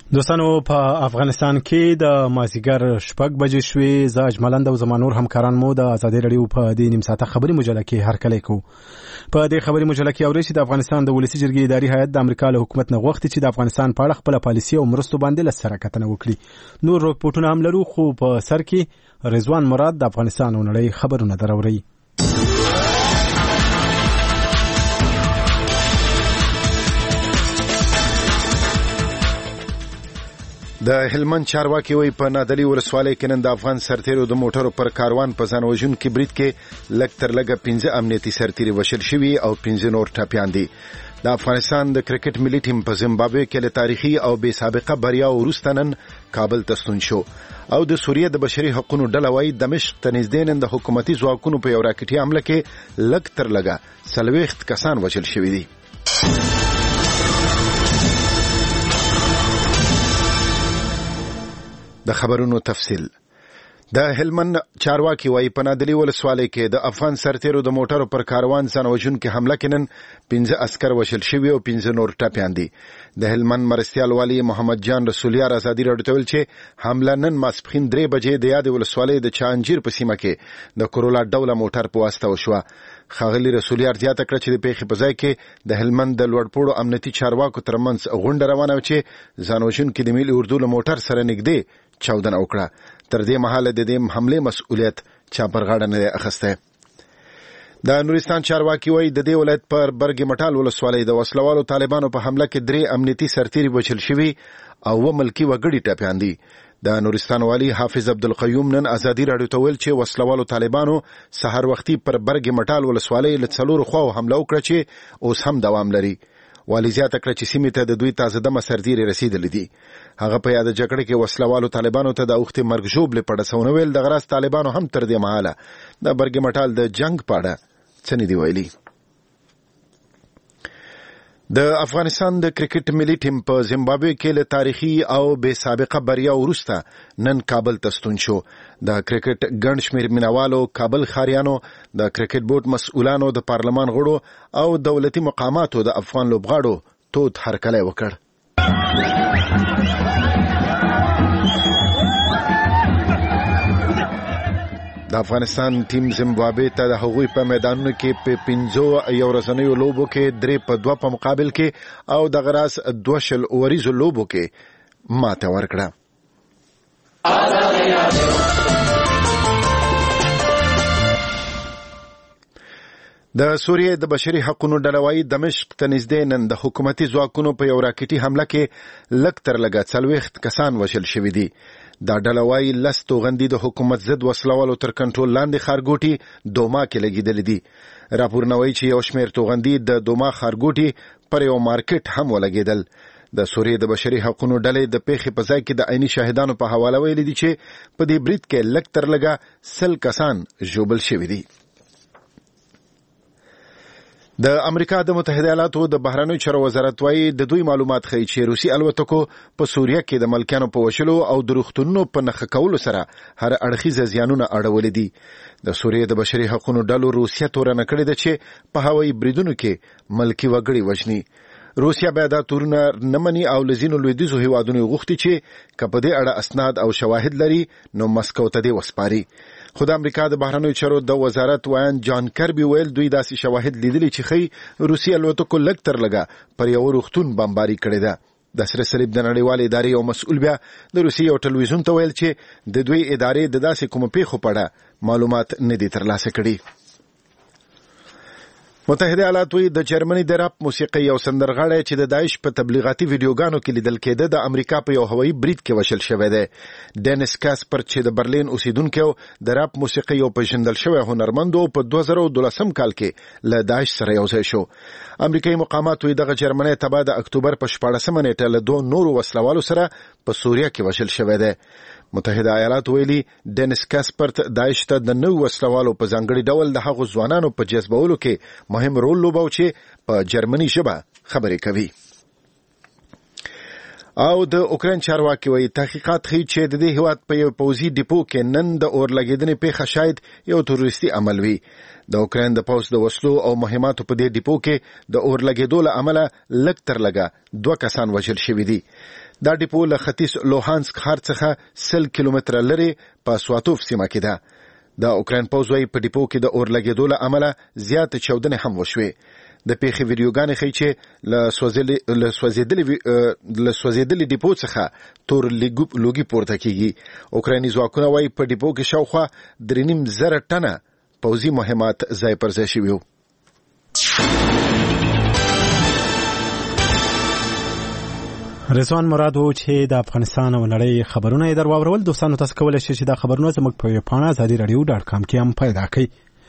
دوستانو په افغانستان کې د مازیګر 6 بجې شوې. زه اجملند او زمانور همکاران مو د ازادي رادیو په دې نیم ساعته خبري مجله کې هرکلی کوو. په دې خبري مجله کې اورئ چې د افغانستان د ولسی جرګې اداري هیئت د امریکا له حکومت نه غوښتي چې د افغانستان په اړه خپل پالیسي او مرستو باندې سره کتنه وکړي. نور رپورټونه هم لرو، خو په سر کې رضوان مراد د افغانستان او نړۍ خبرونه دراوړي. د هلمند چارواکي وی په نادلی ولسوالۍ کې نن د افغان سرتیرو د موټرو پر کاروان په ځان وژونکي برید کې لږ تر لږه 15 امنیتي سرتیري وشل شوي او 15 نور ټپیان دي. د افغانستان د کرکټ ملي ټیم په زیمبابوې کې له تاریخي او بې سابقه بریا وروسته نن کابل ته ستون شو او د سوریه د بشري حقوقو ډله وايي دمشق ته نږدې نن د حکومتي ځواکونو په یو راکټي حمله کې لږ تر لږه 40 کسان وژل شوي دي. د خبرونو تفصیل. د هلمند چارواکي وايي په نادلی ولسوالۍ کې د افغان سرتیرو د موټرو پر کاروان ځان وژونکي حمله کې نن 15 عسكر وژل شوي او 15 نور ټپیان دي. د هلمند مرستیال والی محمد جان رسولیار ازادي راډیو ته ویل چې حمله نن ماسپښین 3 بجې د یاد ولسوالۍ د چانجیر په سیمه کې د کورولا ډوله موټر په واسطه وشوه. خاغلی رسولیار زیاته کړه چې د پیښې په ځای کې د هلمند د لوړپوړو امنیتي چارواکو ترمنځ غونډه روانه و چې ځان وژونکي د ملي اردو له موټر سره نږدې چاودنه وکړه. تر دې مهاله د دې حمله مسؤلیت چا پر غاړه نه اخسته. د نورستان چارواکي وایي د دې ولایت پر برګ مټال ولسوالۍ د وسلوالو طالبانو په حمله کې 3 امنیتي سرتیري وژل شوي او ملکی وګړي ټپیان دي. د نورستان والی حافظ عبدالقیوم نن ازادي راډیو ته ویل چې وسلوالو طالبانو سحر وختي پر برګ مټال ولسوالۍ له څلورو خواو حمله وکړه چې اوس هم دوام لري. والی زیاته کړه چې سیمې ته د دوی تازه دمه سرتیري رسیدلې دي. هغه په یاد جګړه کې وسلوالو طالبانو ته د اوختي مرګ ژوبلې پړسونه ویل. د غراس طالبانو هم تر دې مهاله د برګ مټال د جنگ پاړه څه نه دی ویلي. د افغانستان د کرکټ ملي ټیم په زیمبابوې کې له تاریخي او بې سابقه بریا وروسته نن کابل ته ستون شو. د کرکټ ګڼ شمېر مینوالو، کابل ښاریانو، د کرکټ بورډ مسؤلانو، د پارلمان غړو او دولتي مقاماتو د افغان لوبغاړو تود هرکلی وکړ. د افغانستان ټیم زیمبابوې ته د هغوی په میدانونو کې په 15 یو ورځنیو لوبو کې 3-2 په مقابل کې او د غراس 2 اوریزو لوبو کې ماته ورکړه. د سوریه د بشري حقوقو ډله وايي دمشق ته نږدې نن د حکومتي ځواکونو په یو راکټي حمله کې لږ تر لږه 40 کسان وژل شوي دي. دا ډله وايي 10 توغندي د حکومت ضد وسلوالو تر کنټرول لاندې خارګوټي دوما کې لګیدل دي. راپورونه وايي چې یو شمېر توغندي د دوما خارګوټي پر یو مارکیټ هم ولګیدل. د سوریه د بشري حقوقو ډلې د پیښې په ځای کې د عیني شاهدانو په حواله ویلي دي چې په دې برید کې لږ تر لږه 100 کسان ژوبل شوي دي. د امریکا د متحده ایالاتو د بهرنیو چارو وزارت وايي د دوی معلومات ښیي چې روسي الوتکو په سوریه کې د ملکیانو په وشلو او د روغتونونو په نښه کولو سره هر اړخیزه زیانونه اړولي دي. د سوریه د بشري حقوقو ډلو روسیه تورنه کړې ده چې په هوایي بریدونو کې ملکی وګړي وژني. روسیا بیا دا تورونه نه مني او لزینو لویدیزو هیوادونو غوښتي چې که په دې اړه اسناد او شواهد لري نو مسکو ته دې وسپاري. خو د امریکا د بهرنیو چارو د وزارت وایان جان کربي ویل دوی داسې شواهد لیدلي چې ښیي روسیه الوتکو لږ تر لږه پر یو روغتون بمباري کړې ده. د سره صلیب د نړیوالې ادارې یو مسؤل بیا د روسیې یو ټلویزیون ته ویل چې د دوی ادارې د داسې کومو پیښو په اړه معلومات نه دي ترلاسه کړي. متحده ایالات وی د جرمني د راپ موسیقي یو سندرغاړی چې د داعش په تبلیغاتي ویډیوګانو کې لیدل کېده د امریکا په یو هوایي برید کې وشل شوی دی. ډینس کاسپر چې د برلین اوسیدونکی د راپ موسیقي یو پیژندل شوی هنرمند په 2012 کال کې له داعش سره یو ځای شو. امریکایي مقامات وی دغه جرمني تبع د اکتوبر په 14 نیټه له 2 نورو وسلوالو سره په سوریه کې وشل شوی دی. متحده ایالات ویلي ډینس کاسپر داعش ته د نو وسلوالو په ځانګړي ډول د هغو ځوانانو په جذبولو کې مهم رول لوباو چې په جرمني ژبه خبرې کوي. او د اوکرين چارواکي وایي تحقیقات ښیي چې د دې هیواد په یو پوځي ډیپو کې نن د اور لګیدنې پیښه شاید یو تروریستي عمل وي. د اوکرين د پوځ د وسلو او مهماتو په دې ډیپو کې د اور لګیدو له امله لږ تر لږه 2 کسان وژل شوي دي. دا ډیپو له ختیځ لوهانسک ښار څخه 100 کیلومتره لري په سواتوف سیمه کې ده. د اوکرين پوځ وايي په ډیپو کې د اور لګیدو له امله زیات چاودنې هم وشوي. د پیښې ویډیوګانې ښیي چې له سوځېدلې ډیپو څخه تور لوګي پورته کیږي. اوکرایني ځواکونه وايي په ډیپو کې شاوخوا 3.5 ټنه پوځي مهمات ځای پر ځای شوي وو. رضوان مراد وو چې د افغانستان او نړۍ خبرونه یې درواورول. دوستانو تاسو کولی شئ چې دا خبرونه زموږ په پاڼه azadiradio.com کې هم پیدا کړئ.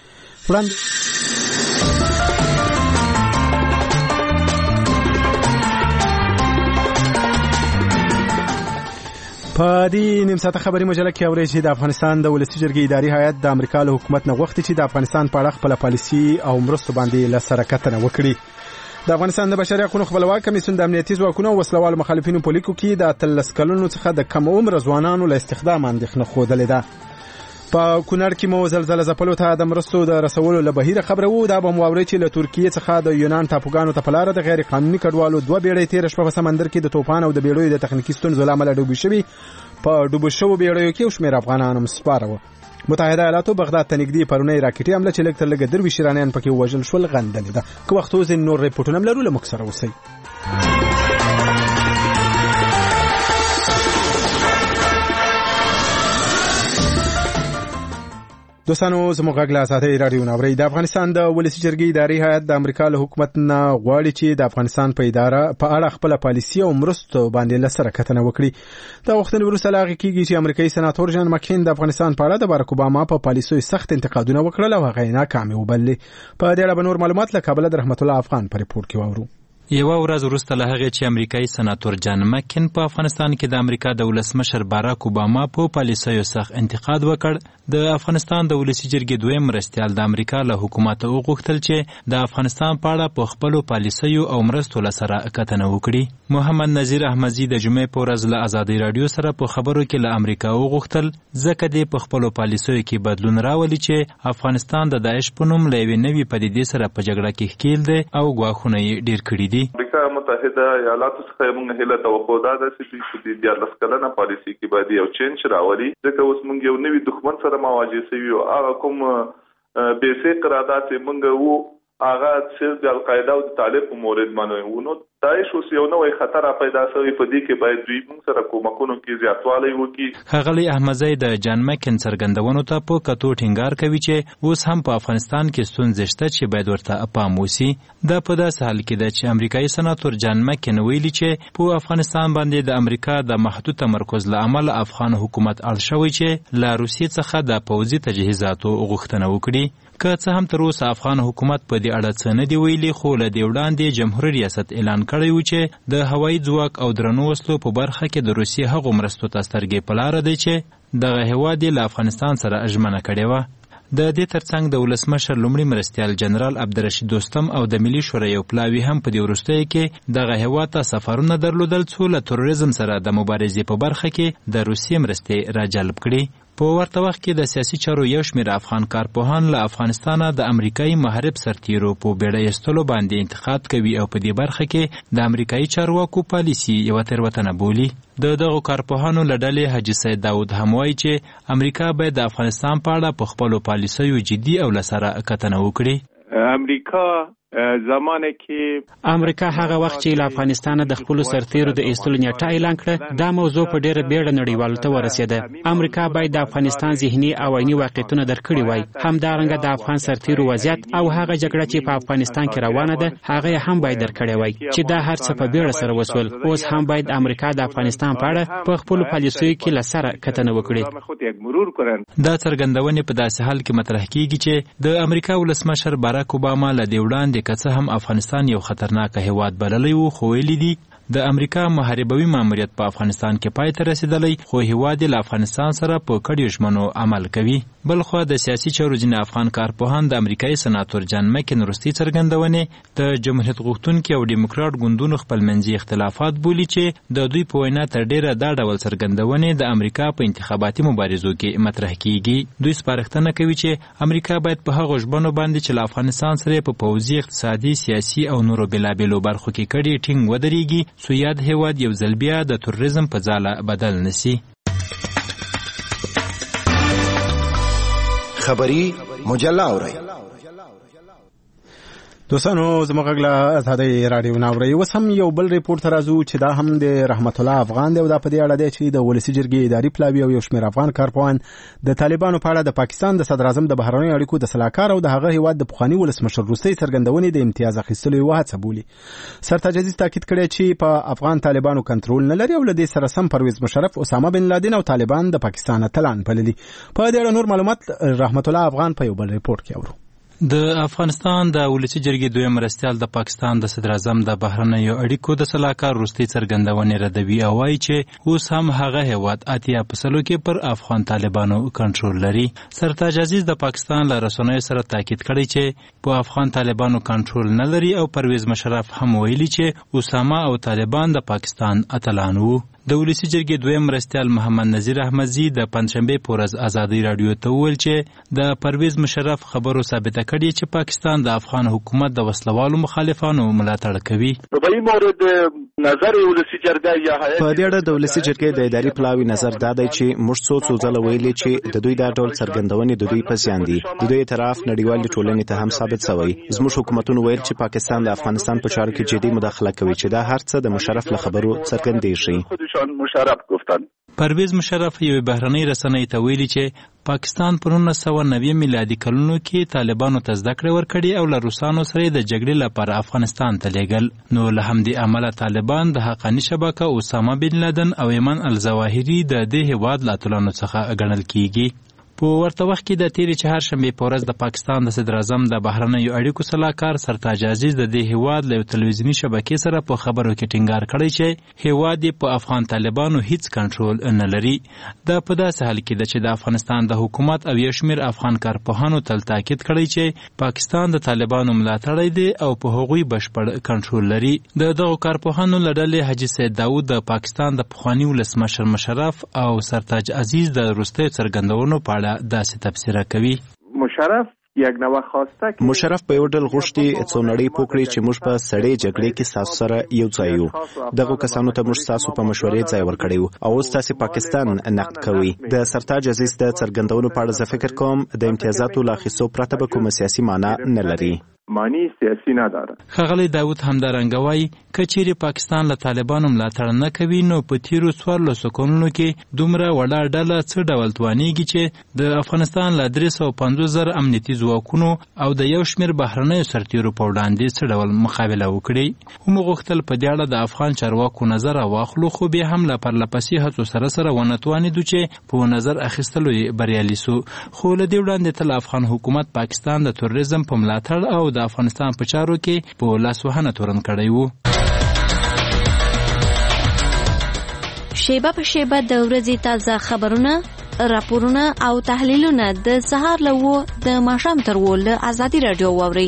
په دې نیم ساعته خبري مجله کې اورئ چې د افغانستان د ولسي جرګې اداري هیئت د امریکا له حکومت نه غوښتي چې د افغانستان په اړه خپله پالیسي او مرستو باندې له سره کتنه وکړي. د افغانستان د بشري حقوقو خپلواک کمیسیون د امنیتي ځواکونو او وسلوالو مخالفینو په لیکو کې د 13 کلونو څخه د کم عمر ځوانانو له استخدام اندېښنه ښودلې ده. په کونړ کې مو زلزله ځپلو ته د مرستو د رسولو له بهیره خبره وو. دا به مو واورئ چې له ترکیې څخه د یونان ټاپوګانو ته په لاره د غیر قانوني کډوالو 2 بیړۍ تېره شپه په سمندر کې د طوفان او د بیړیو د تخنیکي ستونزو له امله ډوبې شوي. په ډوبو شوو بیړیو کې شمېر افغانان هم سپاره وو. متحده ایالاتو بغداد ته نږدې پرونی راکټي حمله چې لږ تر لږه 23 ایرانیان پکې وژل شول غندلې ده. که وخت وځي نور ریپورټونه هم لرو، له موږ سره اوسئ. دوستانو زموږ غږ له آزادۍ راډیو نه اورئ. د افغانستان د ولسي جرګې اداري هیئت د امریکا له حکومت نه غواړي چې د افغانستان په اداره په اړه خپله پالیسي او مرستو باندې له سره کتنه وکړي. دا غوښتنې وروسته له هغې کېږي چې امریکایي سناتور جان مکین د افغانستان په اړه د بارک اوباما په پالیسیو سخت انتقادونه وکړل او هغه یې ناکامې وبللې. په دې اړه به نور معلومات له کابله د رحمت الله افغان په ریپورټ کې واورو. یوه ورځ وروسته له هغې چې امریکایي سناتور جان مکین په افغانستان کې د امریکا د ولسمشر باراک اوباما په پالیسیو سخت انتقاد وکړ، د افغانستان د ولسي جرګې دویم مرستیال د امریکا له حکومت وغوښتل چې د افغانستان په اړه په خپلو پالیسیو او مرستو له سره کتنه وکړي. محمد نظیر احمدزي د جمعې په ورځ له ازادۍ راډیو سره په خبرو کې له امریکا وغوښتل ځکه دې په خپلو پالیسیو کې بدلون راولي چې افغانستان د داعش په نوم له یوې نوې پدیدې سره په جګړه کې ښکیل دی او ګواښونه یې ډېر کړي دي. امریکا متحده ایالاتو څخه موږ هیله توقع ده چې دوی د 14 کلنه پالیسي کې باید یو چینج راولي، ځکه اوس موږ یو نوی دښمن سره مواجه شوي او هغه کوم بیسیک قرارداد چې موږ وو هغه چې د القاعده او د طالب په مورد باندې وو. نو داعش اوس یو نوې خطر پیدا شوی، په دې کې باید دوی موږ سره کومکونو کې زیاتوالی وکړي. ښاغلی احمدزی د جان مکین څرګندونو ته په کتو ټینګار کوي چې اوس هم په افغانستان کې ستونزې شته چې باید ورته پام وشي. دا په داسې حال کې ده چې امریکایي سناتور جان مکین ویلي چې په افغانستان باندې د امریکا د محدود تمرکز له امله افغان حکومت اړ شوی چې له روسیې څخه د پوځي تجهیزاتو غوښتنه وکړي. که څه هم تر اوسه افغان حکومت په دې اړه څه نه دي ویلي، خو له دې وړاندې جمهوریت ریاست اعلان کړی و چې د هوایي ځواک او درنو وسلو په برخه کې د روسیې هغو مرستو ته سترګې په لاره دی چې دغه هیواد یې له افغانستان سره ژمنه کړې وه. د دې ترڅنګ د ولسمشر لومړي مرستیال جنرال عبدالرشید دوستم او د ملي شورا یو پلاوي هم په دې وروستیو کې دغه هیواد ته سفرونه درلودل څو له تروریزم سره د مبارزې په برخه کې د روسیې مرستې راجلب کړي. په ورته وخت کې د سیاسي چارو یو شمېر افغان کارپوهان له افغانستانه د امریکایي محارب سرتیرو په بیړۍ ایستلو باندې انتقاد کوي او په دې برخه کې د امریکایي چارواکو پالیسي یوه تېروتنه بولي. د دغو کارپوهانو له ډلې حاجي سید داود هم وایي چې امریکا باید د افغانستان په اړه په خپلو پالیسیو جدي او له سره کتنه وکړي. امریکا زمانه کې امریکا هغه وخت چې له افغانستان د خپل سرتیرو د ایستلو نیټه اعلان کړه، دا موضوع په ډېره بیړه نړیوالو ته ورسېده. امریکا باید د افغانستان ذهني او عیني واقعیتونه درک کړي وای. همدارنګه د افغان سرتیرو وضعیت او هغه جګړه چې په افغانستان کې روانه ده هغه هم باید درک کړي وای چې دا هر څه په بیړه سره وسول. اوس هم باید امریکا د افغانستان په اړه په خپل پالیسیو کې له سره کتنه وکړي. دا څرګندونې په داسې حال کې مطرح کیږي چې د امریکا ولسمشر باراک اوباما له دې وړاندې که څه هم افغانستان یو خطرناک هیواد بللی و، خو ویلي دي د امریکا محاربوي ماموریت په افغانستان کې پای ته رسیدلی، خو هیواد له افغانستان سره په کډو ژمنو عمل کوي. بلخو د سیاسي چارو ځینې افغان کارپوهان د امریکایي سناتور جان مکین وروستۍ څرګندونې د جمهوریت غوښتونکي او ډیموکراټ ګوندونو خپلمنځي اختلافات بولي چې د دوی په وینا تر ډیره دا ډول څرګندونې د امریکا په انتخاباتي مبارزو کې مطرح کیږي. دوی سپارښتنه کوي چې امریکا باید په هغو ژمنو باندې چې له افغانستان سره په پوځي، اقتصادي، سیاسي او نورو بېلابېلو برخو کې کډې ټینګ ودرېږي، څو یاد هیواد یو ځل بیا د تروریزم په ځاله بدل نشي. خبری مجله اورئ. دوستانو زموږ غږ له ازادۍ راډیو نه اورئ. اوس هم یو بل ریپورټ ته راځو چې دا هم د رحمت الله افغان دی او دا په دې اړه دی چې د ولسي جرګې اداري پلاوي او یو شمېر افغان کارپوهان د طالبانو په اړه د پاکستان د صدراعظم د بهرنیو اړیکو د سلاکار او د هغه هیواد د پخواني ولسمشر وروستۍ څرګندونې د امتیاز اخیستلو یوه هڅه بولي. سرتاج عزیز تاکید کړی چې په افغان طالبانو کنټرول نه لري او له دې سره سم پرویز مشرف، اسامه بن لادن او طالبان د پاکستان اتلان بللي. په دې اړه نور معلومات رحمت الله افغان په یو بل ریپورټ کې اورو. د افغانستان د ولسي جرګې دویم مرستیال د پاکستان د صدراعظم د بهرنیو اړیکو د سلاکار وروستۍ څرګندونې ردوي او وایي چې اوس هم هغه هیواد 80% کې پر افغان طالبانو کنټرول لري. سرتاج عزیز د پاکستان له رسنیو سره تاکید کړی چې په افغان طالبانو کنټرول نه لري او پرویز مشرف هم ویلي چې اسامه او طالبان د پاکستان اتلان وو. د ولسي جرګې دویم مرستیال محمد نذیر احمدزي د پنځشنبې په ورځ ازادۍ راډیو ته وویل چې د پرویز مشرف خبرو ثابته کړې چې پاکستان د افغان حکومت د وسلوالو مخالفانو ملاتړ کوي. په مورد نظر ولسي جرګې یا هیئت په دې اړه د ولسي جرګې د اداري پلاوي نظر دا دی چې موږ څو ځله ویلي چې د دوی دا ډول څرګندونې د دوی په زیان دي. د دوی اعتراف نړیوالې ټولنې ته هم ثابت شوی. زموږ حکومتونو ویل چې پاکستان د افغانستان په چارو کې جدي مداخله کوي چې دا هر څه د مشرف له خبرو څرګندېږي. مشرف گفتن. پرویز مشرف یو بهرنۍ رسنۍ ته ویلي چې پاکستان په 1990 میلادي کلونو کې طالبانو ته زده کړې ورکړې او له روسانو سره د جګړې لپاره افغانستان ته لیږل. نو له همدې امله طالبان د حقاني شبکه اسامه بن لادن او ایمن الظواهري د دې هیواد له اتلانو څخه ګڼل کیږي. په ورته وخت کې د تیرې چهارشنبې په ورځ د پاکستان د صدراعظم د بهرنیو اړیکو سلاکار سرتاج عزیز د دې هیواد له یو تلویزیوني شبکې سره په خبرو کې ټینګار کړی چې هیواد یې په افغان طالبانو هیڅ کنټرول نه لري. دا په داسې حال کې ده چې د افغانستان د حکومت او یو شمېر افغان کارپوهانو تل تاکید کړی چې پاکستان د طالبانو ملاتړی دی او په هغوی بشپړ کنټرول لري. د دغو کارپوهانو له ډلې حاجي سید داود د پاکستان د پخواني ولسمشر مشرف او سرتاج عزیز د وروستیو څرګندونو په اړه داسې تفسیره کوي. مشرف په یو ډول غوښتي څو نړۍ پوه کړي چې موږ په سړې جګړې کې ستاسو سره یو ځای یو. دغو کسانو ته موږ ستاسو په مشورې ځای ورکړی و او اوس تاسې پاکستان نقد کوي. د سرتاج عزیز د څرګندونو په اړه زه فکر کوم د امتیازاتو له اخیستو پرته به کومه سیاسي معنا نه لري. معنی سیاسی نداره. ښاغلی داود همدارنګه وایي که چیرې پاکستان له طالبانو ملاتړ نه کوي نو په تیرو 14 کلونو کې دومره وړه ډله څه ډول توانیږي چې د افغانستان له 350,000 امنیتي ځواکونو او د یو شمېر بهرنیو سرتیرو په وړاندې څه ډول مقابله وکړي. هم غوښتل په دې اړه د افغان چارواکو نظر واخلو خو بیا هم له پرلپسې هڅو سره ونه توانېدو چې په نظر اخیستلو یې بریالي سو. خو له دې وړاندې تل افغان حکومت پاکستان د تروریزم په ملاتړ او د افغانستان په چارو کې په لاسوهنه تورن کړی وو. شیبه په شیبه د ورځې تازه خبرونه، راپورونه او تحلیلونه د سهار له 9 د ماښام تر 10 له ازادي راډیو واورئ.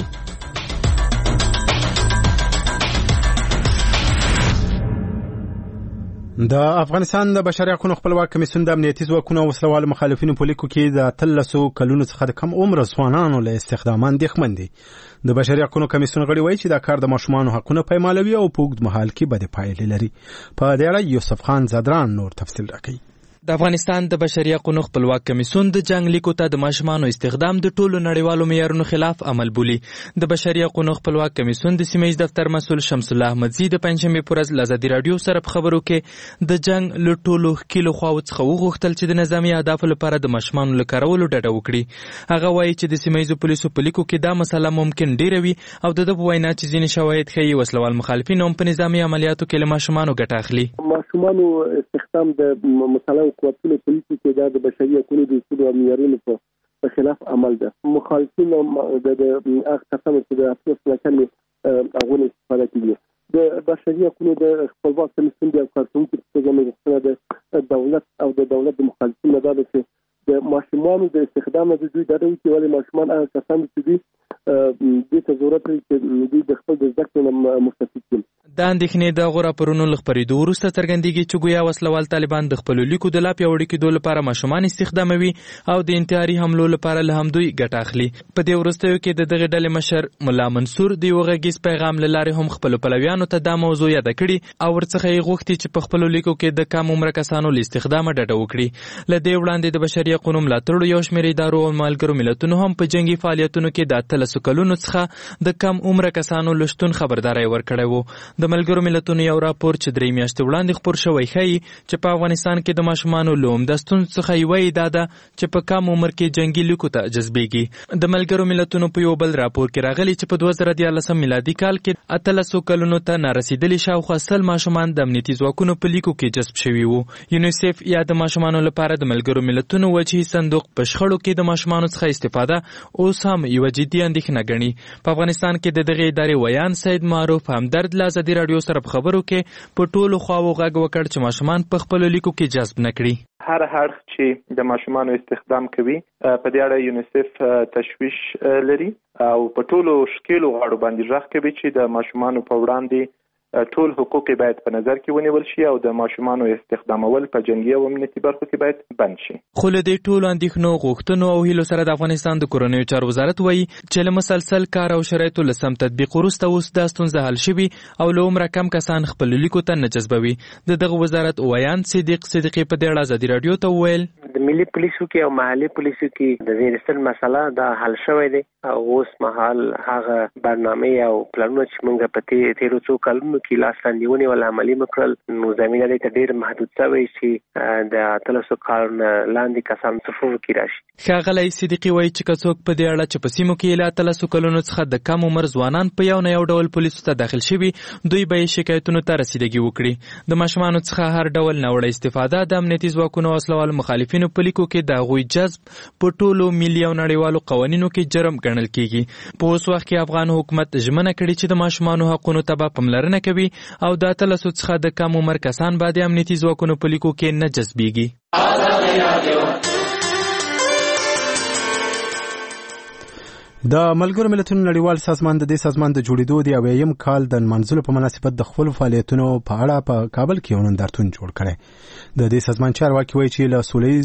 د افغانستان د بشري حقوقو خپلواک کمیسیون د امنیتي ځواکونو او وسلوالو مخالفینو په لیکو کې د 13 کلونو څخه د کم عمر ځوانانو له استخدام اندېښمن دي. د بشري حقوقو کمیسیون غړي وایي چې دا کار د ماشومانو حقونه پایمالوي او په اوږد مهال کې بدې پایلې لري. په دې اړه یوسف خان زادران نور تفصیل راکوي. د افغانستان د بشري حقوقو خپلواک کمیسیون د جنگ لیکو ته د ماشومانو استخدام د ټولو نړیوالو معیارونو خلاف عمل بولي. د بشري حقوقو خپلواک کمیسیون د سیمه ییز دفتر مسؤل شمس الله احمدزي د پنځمې پر ورځ لازادي رادیو سره په خبرو کې د جنگ له ټولو کیلو خواو څخه وغوښتل چې د نظامی اهدافو لپاره د ماشومانو له کارولو ډډه وکړي. هغه وایي چې د سیمه ییزو پولیسو په لیکو کې دا مسله ممکن ډیره وي او د په وینا چې ځینې شواهد ښیي وسلوال مخالفین هم په نظامی عملیاتو کې له ماشومانو ګټه اخلي. ماشومانو استخدام د مثلا قوتونو پولیسو کې دا د بشري حقوقو د اصولو او معیارونو په خلاف عمل ده. مخالفین د هغه کسانو چې د افسوس ناکامي هغه استفاده کوي. د بشري حقوقو د خپلواک کمیسیون د کارکونکو په توګه مې د دولت او د دولت د مخالفینو نه دا چې د ماشومانو د استخدام د دوی دغه چې ولې ماشومان هغه کسان چې دوی د ضرورت لري چې دوی د خپل د ذکر مستفید شي. دا اندېښنې د غوړه پرونو لخپریدو وروسته څرګندېږي چې ګویا وسلوال طالبان د خپل لیکو د لا پیاوړي کېدو لپاره ماشومان استخداموي او د انتحاري حملو لپاره له همدوی ګټه اخلي. په دې وروستیو کې د دغه ډلې مشر ملا منصور د یو غږیز پیغام له لارې هم خپل پلویانو ته دا موضوع یاده کړي او ورڅخه یې غوښتي چې په خپلو لیکو کې د کم عمره کسانو له استخدامه ډډه وکړي. له دې وړاندې د بشري حقوقو ملاتړو یو شمېر ادارو او ملګرو ملتونو هم په جنګي فعالیتونو کې د 13 کلونو څخه د کم عمره کسانو له شتون خبرداری ورکړی و. د ملګرو ملتونو یو راپور چې 3 میاشتې وړاندې خپور شوی ښیي چې په افغانستان کې د ماشومانو له عمده ستونزو څخه یوه یې دا ده چې په کم عمر کې جنګي لیکو ته جذبېږي. د ملګرو ملتونو په یو بل راپور کې راغلي چې په 2014 میلادي کال کې 13 کلونو ته نارسیدلي شاوخوا 100 ماشومان د امنیتي ځواکونو په لیکو کې جذب شوي وو. یونیسف یا د ماشومانو لپاره د ملګرو ملتونو وجهي صندوق په شخړو کې د ماشومانو څخه استفاده اوس هم یوه جدي اندېښنه ګڼي. په افغانستان کې د دغې ادارې ویان سید معروف همدرد له ازادي راډیو سره په خبرو کې په ټولو خواوو غږ وکړ چې ماشومان په خپلو لیکو کې جذب نه کړي. هر اړخ چې د ماشومانو استخدام کوي په دې اړه یونیسف تشویش لري او په ټولو شکلو غاړو باندې ژغ کوي چې د ماشومانو په وړاندې ټول حقوق باید په نظر کې ونیول شي او د ماشومانو استخدامول په جنګي او امنیتي برخو کې باید بند شي. خو له دې ټولو اندېښنو غوښتنو او هیلو سره د افغانستان د کورنیو چارو وزارت وایي چې له مسلسل کار او شرایطو له سم تطبیق وروسته اوس دا ستونزه حل شوي او له عمره کم کسان خپل لیکو ته نه جذبوي. د دغه وزارت ویان صدیق صدیقي په دې اړه ازادي راډیو ته وویل د ملي پولیسو کې او محلي پولیسو کې د زیرستل مسله دا حل شوی دی او اوس مهال هغه برنامه او پلانونه چې موږ په تیرو څو کلونو کې لاس لاندې ول عملي مکرل نو زمينه دې ډېر محدود شوی چې د 13 کارونه لاندې کسان صفر کې راشي. ښاغلی صدیقي وایي چې کڅوک په دې اړه چې په سیمو کې له 13 کلونو څخه د کم عمر ځوانان په یو نه یو ډول پولیسو ته داخل شوي دوی به شکایتونو ته رسیدګي وکړي. د ماشومانو څخه هر ډول ناوړه استفاده د امنیتي ځواکونو او وسلوالو مخالفینو په لیکو کې د هغوی جذب په ټولو ملي او نړیوالو قوانینو کې جرم ګڼل کیږي. په اوس وخت کې افغان حکومت ژمنه کړې چې د ماشومانو حقونو ته به پاملرنه کوي او د 13 څخه د کم عمر کسان به د امنیتي ځواکونو په لیکو کې نه جذبېږي. د ملګرو ملتونو نړیوال سازمان د دې سازمان د جوړېدو د 90م کال د منځلو په مناسبت د خپل فعالیتونو په اړه په کابل کې یو نندارتون جوړ کړی. د دې سازمان چارواکي وایي چې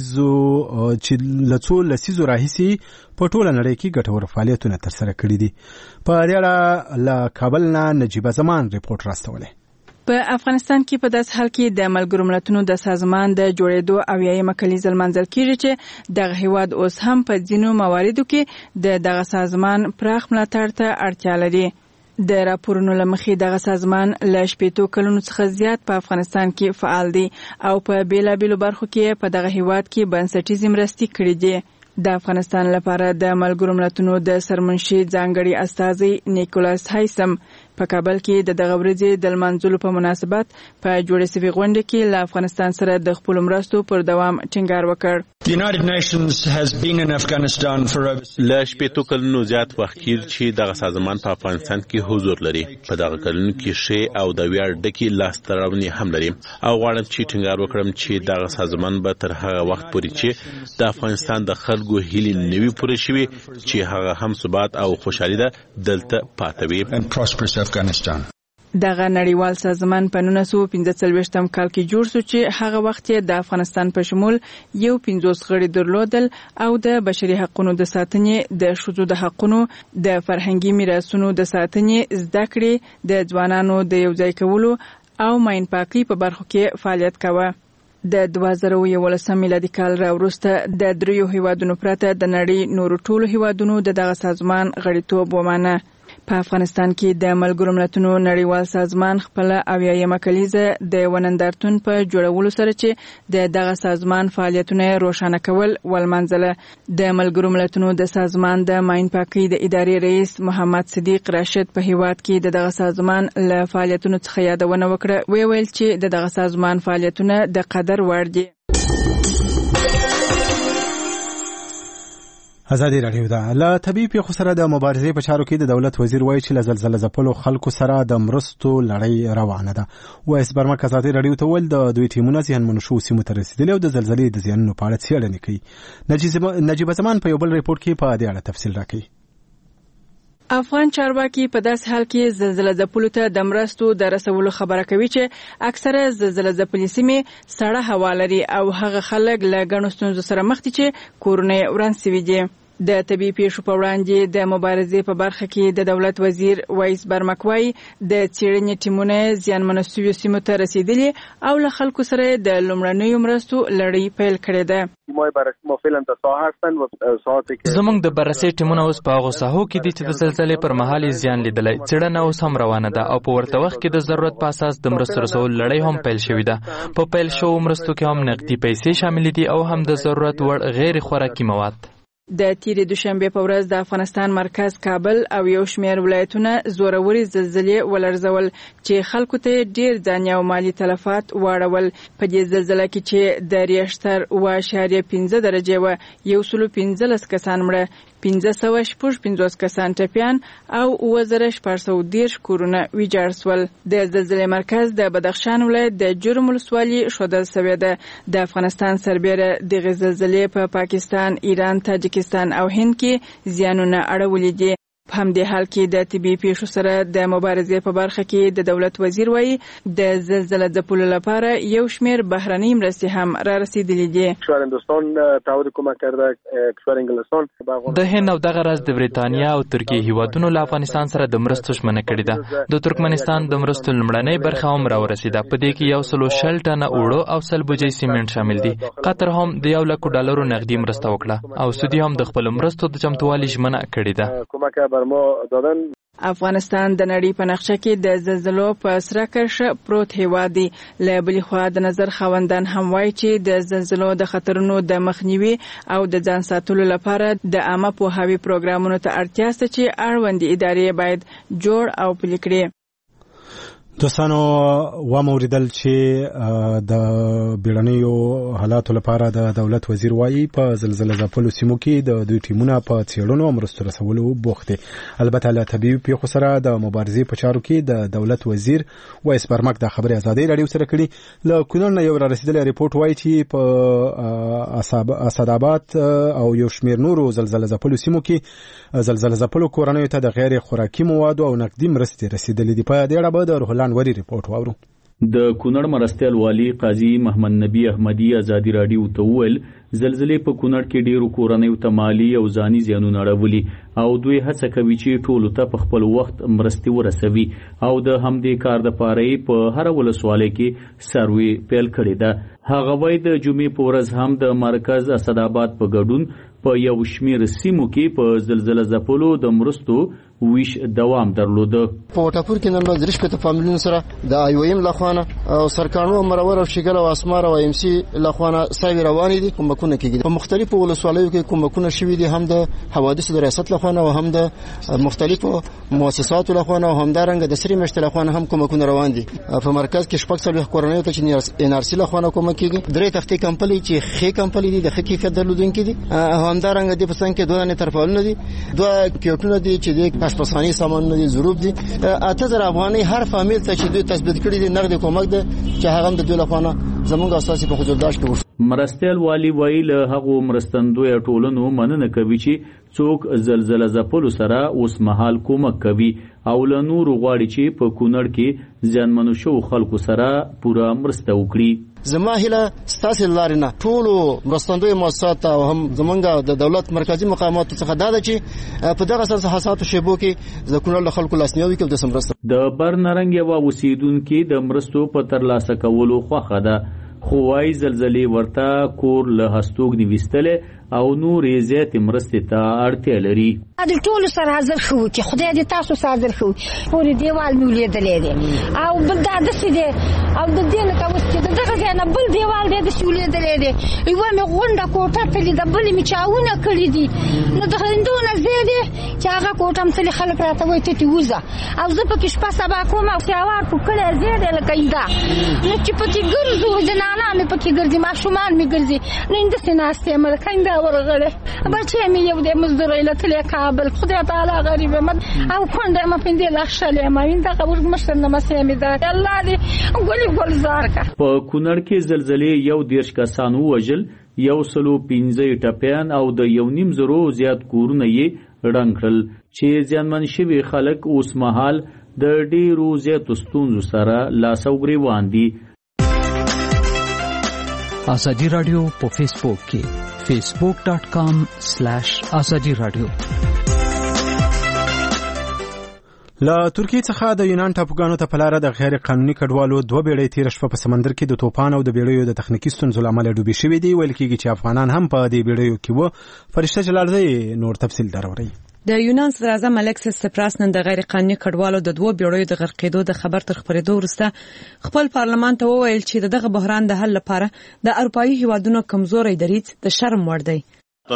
له څو لسیزو راهیسې په ټوله نړۍ کې ګټور فعالیتونه ترسره کړي دي. په دې اړه له کابل نه نجیبه زمان ریپورت راستولی. په افغانستان کې په داس حال کې د ملګرو ملتونو د سازمان د جوړېدو 90مه کلیزه لمانځل کیږي چې دغه هیواد اوس هم په ځینو مواردو کې دغه سازمان پراخ ملاتړ ته اړتیا لري. د راپورونو له مخې دغه سازمان له 80 کلونو څخه زیات په افغانستان کې فعال دی او په بیلابیلو برخو کې په دغه هیواد کې بنسټیزې مرستې کړې دي. د افغانستان لپاره د ملګرو ملتونو د سرمنشي ځانګړي استازي نیکولاس هایسم په کابل کې د دغه ورځې د لمانځلو په مناسبت په جوړې شوې غونډه کې له افغانستان سره د خپل مرستو پر دوام ټینګار وکړ. له 80 کلونو زیات وخت چې دغه سازمان په افغانستان کې حضور لري. په دغه کلونو کې ښې او د ویاړ ډکې لاسته راوړنې هم لري او غواړم چې ټینګار وکړم چې دغه سازمان به تر هغه وخت پورې چې د افغانستان د خلکو هیلې نوي پوره شوي چې هغه هم ثبات او خوشحالي ده دلته پاتې وي. دغه نړیوال سازمان په 1945 کال کې جوړ شو چې هغه وخت د افغانستان په شمول یو 50 غړي درلودل او د بشري حقوقو د ساتنې د ښځو د حقوقو د فرهنګي میراثونو د ساتنې زده کړې د ځوانانو د یوځای کولو او ماین پاکي په برخو کې فعالیت کاوه. د 2011 میلادي کال راوروسته د دریو هیوادونو پرته د نړۍ نورو ټولو هیوادونو دغه سازمان غړیتوب ومانه. په افغانستان کې د ملګرو ملتونو نړیوال سازمان خپل 90مه کلیزه د ونندارتون په جوړولو سره چې دغه سازمان فعالیتونه روښانه کول ولمنځله. د ملګرو ملتونو د سازمان د ماین پاکي د ادارې رئیس محمد صدیق راشد په هیواد کې دغه سازمان له فعالیتونو څخه یادونه وکړه. ویل چې دغه سازمان فعالیتونه د قدر وړ دي. ازادي راډیو ده له طبي پیښو سره د مبارزې په چارو کې د دولت وزیر وایي چې له زلزلې ځپلو خلکو سره د مرستو لړۍ روانه ده. وایس برمک ازادي راډیو ته ول د دوی ټیمونه زیانمنو شو سیمو ته رسیدلي او د زلزلې د زیانونو په اړه څېړنې کوي. نجیب زمان په یو بل ریپورت کې په دې اړه تفصیل راکوي. افغان چارواکي په داس حال کې زلزلې ځپلو ته د مرستو د رسولو خبره کوي چې اکثره زلزلې ځپلې سیمې سړه هوا لري او هغه خلک له ګڼو ستونزو سره مخ دي چې کورونه وران سوي دي. د طبي پیښو په وړاندې د مبارزې په برخه کې د دولت وزیر وایس برمک وایي د څېړنې ټیمونه زیانمنو شویو سیمو ته رسیدلي او له خلکو سره د لومړنیو مرستو لړۍ پیل کړې ده. زموږ د بررسۍ ټیمونه اوس په هغو ساحو کې دي چې د زلزلې پر مهال زیان لیدلی. څېړنه اوس هم روانه ده او په ورته وخت کې د ضرورت په اساس د مرستو رسولو لړۍ هم پیل شوې ده. په پیل شوو مرستو کې هم نقدي پیسې شاملې دي او هم د ضرورت وړ غیر خوراکي مواد. د تیرې دوشنبه په ورځ د افغانستان مرکز کابل او یو شمېر ولایتونه زوروري زلزلې ولړزول چې خلکو ته ډېر ځاني او مالی تلفات واړول. په دې زلزلې کې چې د ریشتر 7.5 درجې و 115 کسان مړه، 555 کسان ټپیان او 1410 کورونه ویجاړ سول. د زلزلې مرکز د بدخشان ولایت د جرم ولسوالۍ ښودل شوې ده. د افغانستان سربېره د زلزلې په پاکستان، ایران، تاجکستان او هند کې زیانونه اړولي دي. په همدې حال کې د طبي پیښو سره د مبارزې په برخه کې د دولت وزیر وایي د زلزلې ځپلو لپاره یو شمېر بهرنۍ مرستې هم را رسیدلې دي. د هند او دغه راز د بریتانیا او ترکیه هیوادونو له افغانستان سره د مرستو ژمنه کړې ده. د ترکمنستان د مرستو لومړنۍ برخه هم را ورسېده. په دې کې 160 ټنه اوړه او 100 بوجۍ سیمنټ شامل دي. قطر هم د $100,000 نقدي مرسته وکړه او سعودي هم د خپل مرستو د چمتووالي ژمنه کړې ده. افغانستان د نړۍ په نقشه کې د زلزلو په سره کرښه پروت هیواد دی. له بلې خوا د نظر خاوندان هم وایي چې د زلزلو د خطرونو د مخنیوي او د ځان ساتلو لپاره د عامه پوهاوي پروګرامونو ته اړتیا شته چې اړوندې ادارې باید جوړ او پلي کړي. دوستانو وموریدل چې د بیړنیو حالاتو لپاره د دولت وزیر وایي په زلزلې ځپلو سیمو کې د دوی ټیمونه په څېړنو او مرستو رسولو بوخت دي. البته له طبي پیښو سره د مبارزې په چارو کې د دولت وزیر وایس برمک د خبرې ازادي راډیو سره کړي. له کونړ نه یو را رسیدلی ریپورت وایي چې په اسداباد او یو شمېر نورو زلزلې ځپلو سیمو کې زلزلې ځپلو کورنیو ته د غیر خوراکي موادو او نقدي مرستې رسیدلې دي. په دې اړه به د روح الله وری ریپورت واورو. د کونړ مرستیال والی قاضي محمد نبی احمدی ازادي راډیو ته وویل زلزلې په کونړ کې ډیرو کورنیو ته مالی او ځاني زیانونه اړولي او دوی هڅه کوي چې ټولو ته په خپل وخت مرستې ورسوي او د همدې کار دپاره په هر ولسوالۍ کې سروې پیل کړې ده. هغه وایي د جمعې په ورځ هم د مرکز اسداباد په ګډون په یو شمېر سیمو کې په زلزلې ځپلو د مرستو ویش دوام درلوده. په وټاپور کې نن ورځ درش په فامیلونو سره د IOM لخوانه او سرکانو مرور او شګل او اسمار او MC لخوانه ساوي روانې دي. کومکونه کېږي په مختلفو ولسوالیو کې کومکونه شوي دي، هم د حوادث د ریاست لخوانه او هم د مختلفو مؤسساتو لخوانه او هم دارنګ د سری مشت لخوانه هم کومکونه روان دي. په مرکز کې شپږ څلوېښت کورنیو ته چې NRC لخوانه کومک کېږي. درې تختې کمپنۍ چې ښې کمپنۍ دي، د ښه کیفیت درلودونکي دي. همدارنګه د پسند کې دوه نه ترپالونه دي، دوه کیوټونه دي چې د اشپزخانې سامانونه دي، ضروب دي. 8000 افغانۍ هر فامیل ته چې دوی تثبیت کړي دي نقد کومک ده چې هغه د دوی لخوانه زموږ اساسي په حضورداشت کې مرستیال والی وایي له هغو مرستندویه ټولنو مننه کوي چې څوک زلزلې ځپلو سره اوس مهال کومک کوي او له نورو غواړي چې په کونړ کې زیانمنو شوو خلکو سره پوره مرسته وکړي. زما هیله ستاسو لارې نه ټولو مرستندوی مؤسسات او هم زمونږ د دولت مرکزی مقاماتو څخه دا ده چې په دغه حساسو شیبو کې د کونړ له خلکو لاسنیوي کوي. د سمرسته د برنرنګ یوه اوسیدونکي د مرستو په ترلاسه کولو خوښه ده، خو وايي زلزلې ورته کور له هستوګ نیویستلې او نورې زیاتې مرستې ته اړتیا لري. د ټولو سره حاضر شو چې خدای دې تاسو سره حاضر شو. پورې دیوال مې ولیدلی دی او بل دا داسې دی او د دې نه ته اوس چې د دغه ځای نه بل دیوال دی داسې ولیدلی دی. یوه مې غونډه کوټه تللې ده، بلې مې چاونه کړي دي. نو د هندونه ځای دی چې هغه کوټه م تللې، خلک راته وایي ته تې وځه او زه پکې شپه سبا کوم او سیوار په کلی ځای دی لکه اینده. نو چې پکې ګرځو زنانه مې پکې ګرځي، ماشومان مې ګرځي. نو همداسې ناست یم لکه اینده ورغله بچې مې یو د مزدور ایله کابل خدای تعالی غریب مد او کونډه ما پندې لښلې ما ویندا قبول مشرنه مسیمه ده الله دې ګولې ګلزار کا. په کونړ کې زلزلې 110 کسان وژل 115 ټپيان او د 1.5 زیات کورونه یې ړنګ کړل چې ځانمن شوي خلک اوس مهال د ډیرو زیاتو ستونزو سره لاس او ګریوان دي. ازادي رادیو په فیسبوک کې facebook.com/ازادي رادیو. له ترکیې څخه د یونان ټاپوګانو ته په لاره د غیر قانوني کډوالو 2 بیړۍ تیر شپه په سمندر کې د توپان او د بیړیو د تخنیکی ستونزو له امله ډوبې شوې دي. ویل کېږي چې افغانان هم په دې بیړیو کې وو. فرشته جلالزی نور تفصیل دروري. د یونان صدر اعظم الکسیس سپراس نن د غیر قانوني کډوالو د 2 بیړیو د غرقېدو د خبر تر خبرېدو وروسته خپل پارلمان ته وویل چې دغه بحران د حل لپاره د اروپایي هیوادونو کمزوري دریځ د شرم وړ دی.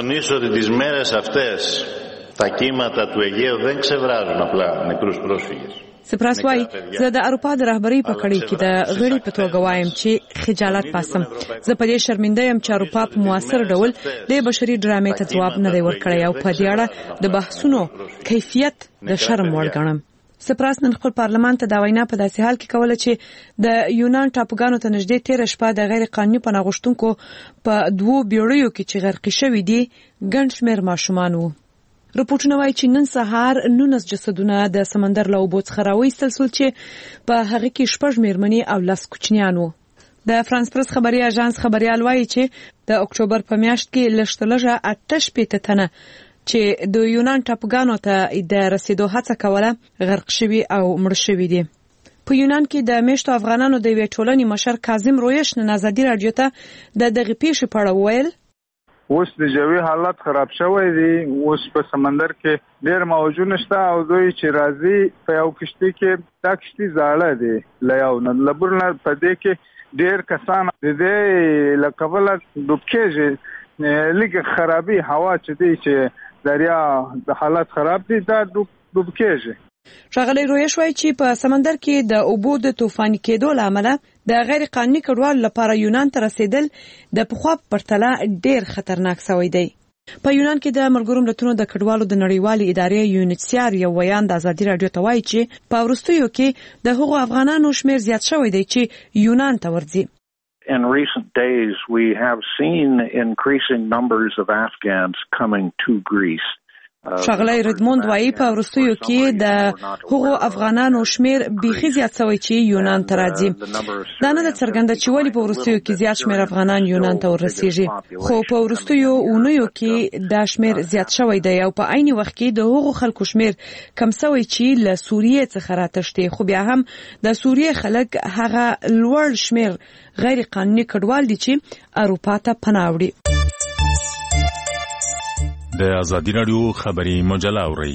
Τα κύματα του Αιγαίου δεν ξεβράζουν απλά νεκρούς πρόσφυγες. سپراس وايي زه د اروپا د رهبری په کړۍ کې د غړي په توګه وایم چې خجالت پاسم. زه په دې شرمنده یم چې اروپا په موثر ډول د بشري ډرامې ته ځواب نه دی ورکړی او په دې اړه د بحثونو کیفیت د شرم وړ ګڼم. سپراس نن خپل پارلمان ته دا وینا په داسې حال کې کوله چې د یونان ټاپوګانو ته نږدې 13 شپه د غیر قانوني پناه غوښتونکو په 2 بیړیو کې چې غرقې شوي دي ګڼ شمېر ماشومان وو. رپورټونه وايي چې نن سهار 19 جسدونه د سمندر له اوبو څخه راوایستل شول چې په هغه کې 6 مېرمنې او 10 کوچنیان وو. د فرانس پرس خبري اژانس خبريال وايي چې د اکتوبر په میاشت کې لږترلږه 88 تنه چې د یونان ټاپوګانو ته د رسیدو هڅه کوله غرق شوي او مړ شوي دي. په یونان کې د میشتو افغانانو د یوې ټولنې مشر کاظم رویش نن ازادي رادیو ته د دغه پیښې په اړه وویل. اوس د جوی حالت خراب شوی دی. اوس په سمندر کې ډېر موجونه شته او دوی چې راځي په یو کشتۍ کې دا کشتۍ زاړه دی لیاو نه لبرنه په دې کې ډېر کسان د دې لکبله ډوب کېږي لږ خرابي هوا چې دی چې دریا د حالت خراب دی دا ډوب کېږي. ښاغلی رویش وايي چې په سمندر کې د اوبو د طوفاني کېدو له امله د غیر قانوني کډوالو لپاره یونان ته رسیدل د پخوا په پرتله ډېر خطرناک شوی دی. په یونان کې د ملګرو ملتونو د کډوالو د نړیوالې ادارې یونیسیار یو ویان د ازادي رادیو ته وايي چې په وروستیو کې د هغو افغانانو شمیر زیات شوی دی چې یونان ته ورځي. In recent days we have seen increasing numbers of Afghans coming to Greece. ښاغلی ردموند وايي په وروستیو کې د هغو افغانانو شمیر بیخي زیات شوی چې یونان ته راځي. دا نه ده څرګنده چې ولې په وروستیو کې زیات شمیر افغانان یونان ته ورسیږي، خو په وروستیو اونیو کې دا شمیر زیات شوی دی او په عین وخت کې د هغو خلکو شمیر کم شوی چې له سوریې څخه راتښتي. خو بیا هم د سوریې خلک هغه لوړ شمیر غیر قانوني کډوال دي چې اروپا ته پناه وړي. د ازادي رادیو خبري مجله اوري.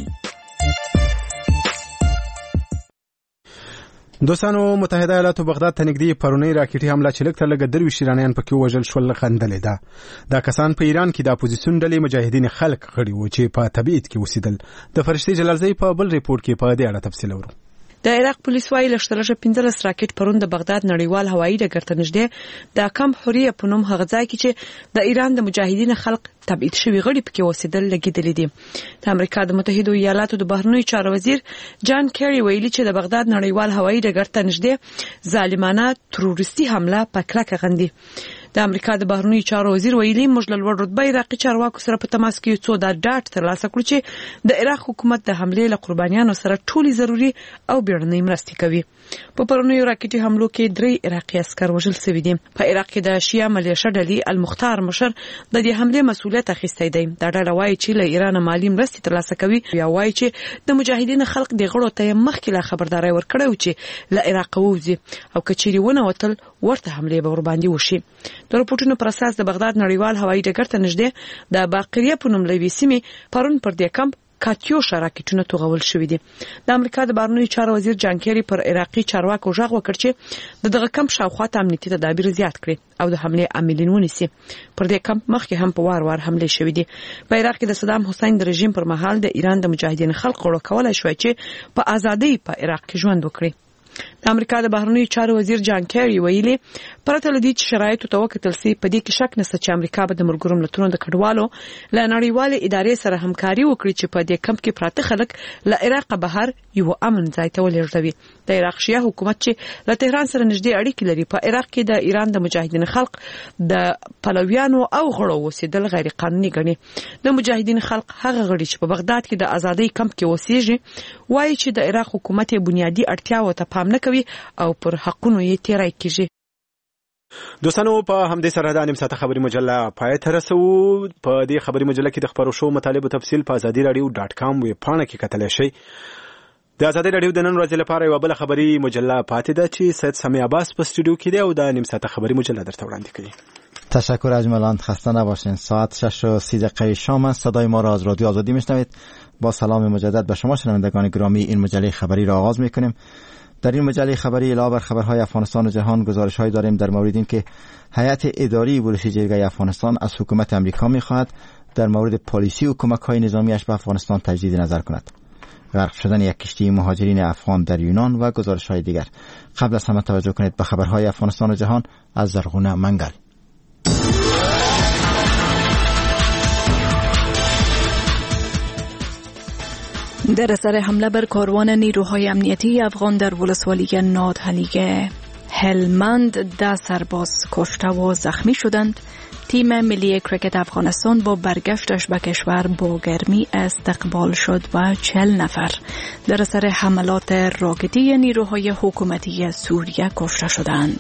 دوستانو متحده ایالاتو بغداد ته نږدې پرونی راکټي حمله چې لږ تر لږه 23 ایرانیان پکې وژل شول خندلې ده. دا کسان په ایران کې د اپوزیسیون ډلې مجاهدین خلق غړي وو چې په تبعید کې اوسېدل. د فرشتي جلالزی په بل ریپورت کې په دې اړه تفصیل اورو. د عراق پولیس وايي لږترلږه 15 راکټ پرون د بغداد نړیوال هوایي ډګر ته نږدې د کمپ حریه په نوم هغه ځای کې چې د ایران د مجاهدین خلق تبعید شوي غړي پکې اوسېدل لګېدلي دي. د امریکا د متحده ایالاتو د بهرنیو چارو وزیر جان کیری ویلي چې د بغداد نړیوال هوایي ډګر ته نږدې ظالمانه تروریستي حمله په کلکه غندي. د امریکا د بهرنیو چارو وزیر ویلي موږ له لوړ رتبه عراقي چارواکو سره په تماس کې څو دا ډاټ ترلاسه کړو چې د عراق حکومت د حملې له قربانیانو سره ټولي ضروري او بیړنۍ مرستې کوي. په پرونیو راکټي حملو کې 3 عراقي عسكر وژل شوي دي. په عراق کې د شیعه ملیشه ډلې المختار مشر د دې حملې مسؤلیت اخیستی دی. دا ډله وايي چې له ایران مالی مرستې ترلاسه کوي یا وايي چې د مجاهدین خلق د غړو ته مخکې لا خبرداري ورکړی و چې له عراق ووځي او کچيري ونه وتل ورته حملې به ورباندې وشي. د رپورټونو پر اساس د بغداد نړیوال هوایي ډګر ته نږدې د باقریه په نوم لوي سیمې پرون پر دې کمپ کاتیوشا راکټونه توغول شوې دي. د امریکا د بهرنیو چارو وزیر جان کیری پر عراقي چارواکو غږ وکړ چې دغه کمپ شاوخوا ته امنیتي تدابیر زیات کړي او د حملې عاملین ونیسي. پر دې کمپ مخکې هم په وار حملې شوې دي. په عراق کې د صدام حسین د رژیم پر مهال د ایران د مجاهدین خلق غړو کولای شوی چې په ازادۍ په عراق کې ژوند وکړي. د امریکا د بهرنیو چارو وزیر جان کیری ویلي پرته لدی چې شرایط تو وکتل سي په دې کې شک نشته چې امریکا به د مرګرو ملتونو د کډوالو له نړیوال ادارې سره همکاري وکړي چې په دې کمپ کې پراته خلک له عراق بهر یو امن ځای ته ولېږدوي. د عراق شیعه حکومت چې له تهران سره نږدې اړیکې لري په عراق کې د ایران د مجاهدین خلق د پلویانو او غړو اوسېدل غیر قانوني ګڼي. د مجاهدین خلق هغه غړي چې په بغداد کې د ازادۍ کمپ کې اوسېږي وایي چې د عراق حکومت بنیادی اړتیاو ته پام نه کوي او پر حقونو یې تیری کیږي. دوستانو په همدې سره د نیم ساعته خبري مجله پای ته رسو. په دې خبري مجله کې د خبرو شو مطالب تفصیل په azadiradio.com ویب پاڼه کې کتلی شئ. د ازادي رادیو د نن ورځې لپاره یو بل خبري مجله پاتې ده چې سید سمی عباس په استودیو کې دی او د نیم ساعته خبري مجله درته وړاندې کوي. تشکر اجمالاً، خسته نباشین. ساعت 6:30 شام است. صدای ما را از رادیو آزادی میشنوید. با سلام مجدد به شما شنوندگان گرامی، این مجله خبری را آغاز میکنیم. در این مجله خبری علاوه بر خبرهای افغانستان و جهان گزارش‌هایی داریم در مورد اینکه هیئت اداری بلوشی جرگه افغانستان از حکومت امریکا می‌خواهد در مورد پالیسی و کمک‌های نظامیش به افغانستان تجدید نظر کند. غرق شدن یک کشتی مهاجرین افغان در یونان و گزارش‌های دیگر. قبل از همه توجه کنید به خبرهای افغانستان و جهان از زرغونه منگل. در اثر حمله بر کاروان نیروهای امنیتی افغان در ولسوالی نادحلیه هلمند 10 سرباز کشته و زخمی شدند. تیم ملی کرکت افغانستان با برگشتش به کشور با گرمی استقبال شد و 40 نفر در اثر حملات راکتی نیروهای حکومتی سوریه کشته شدند.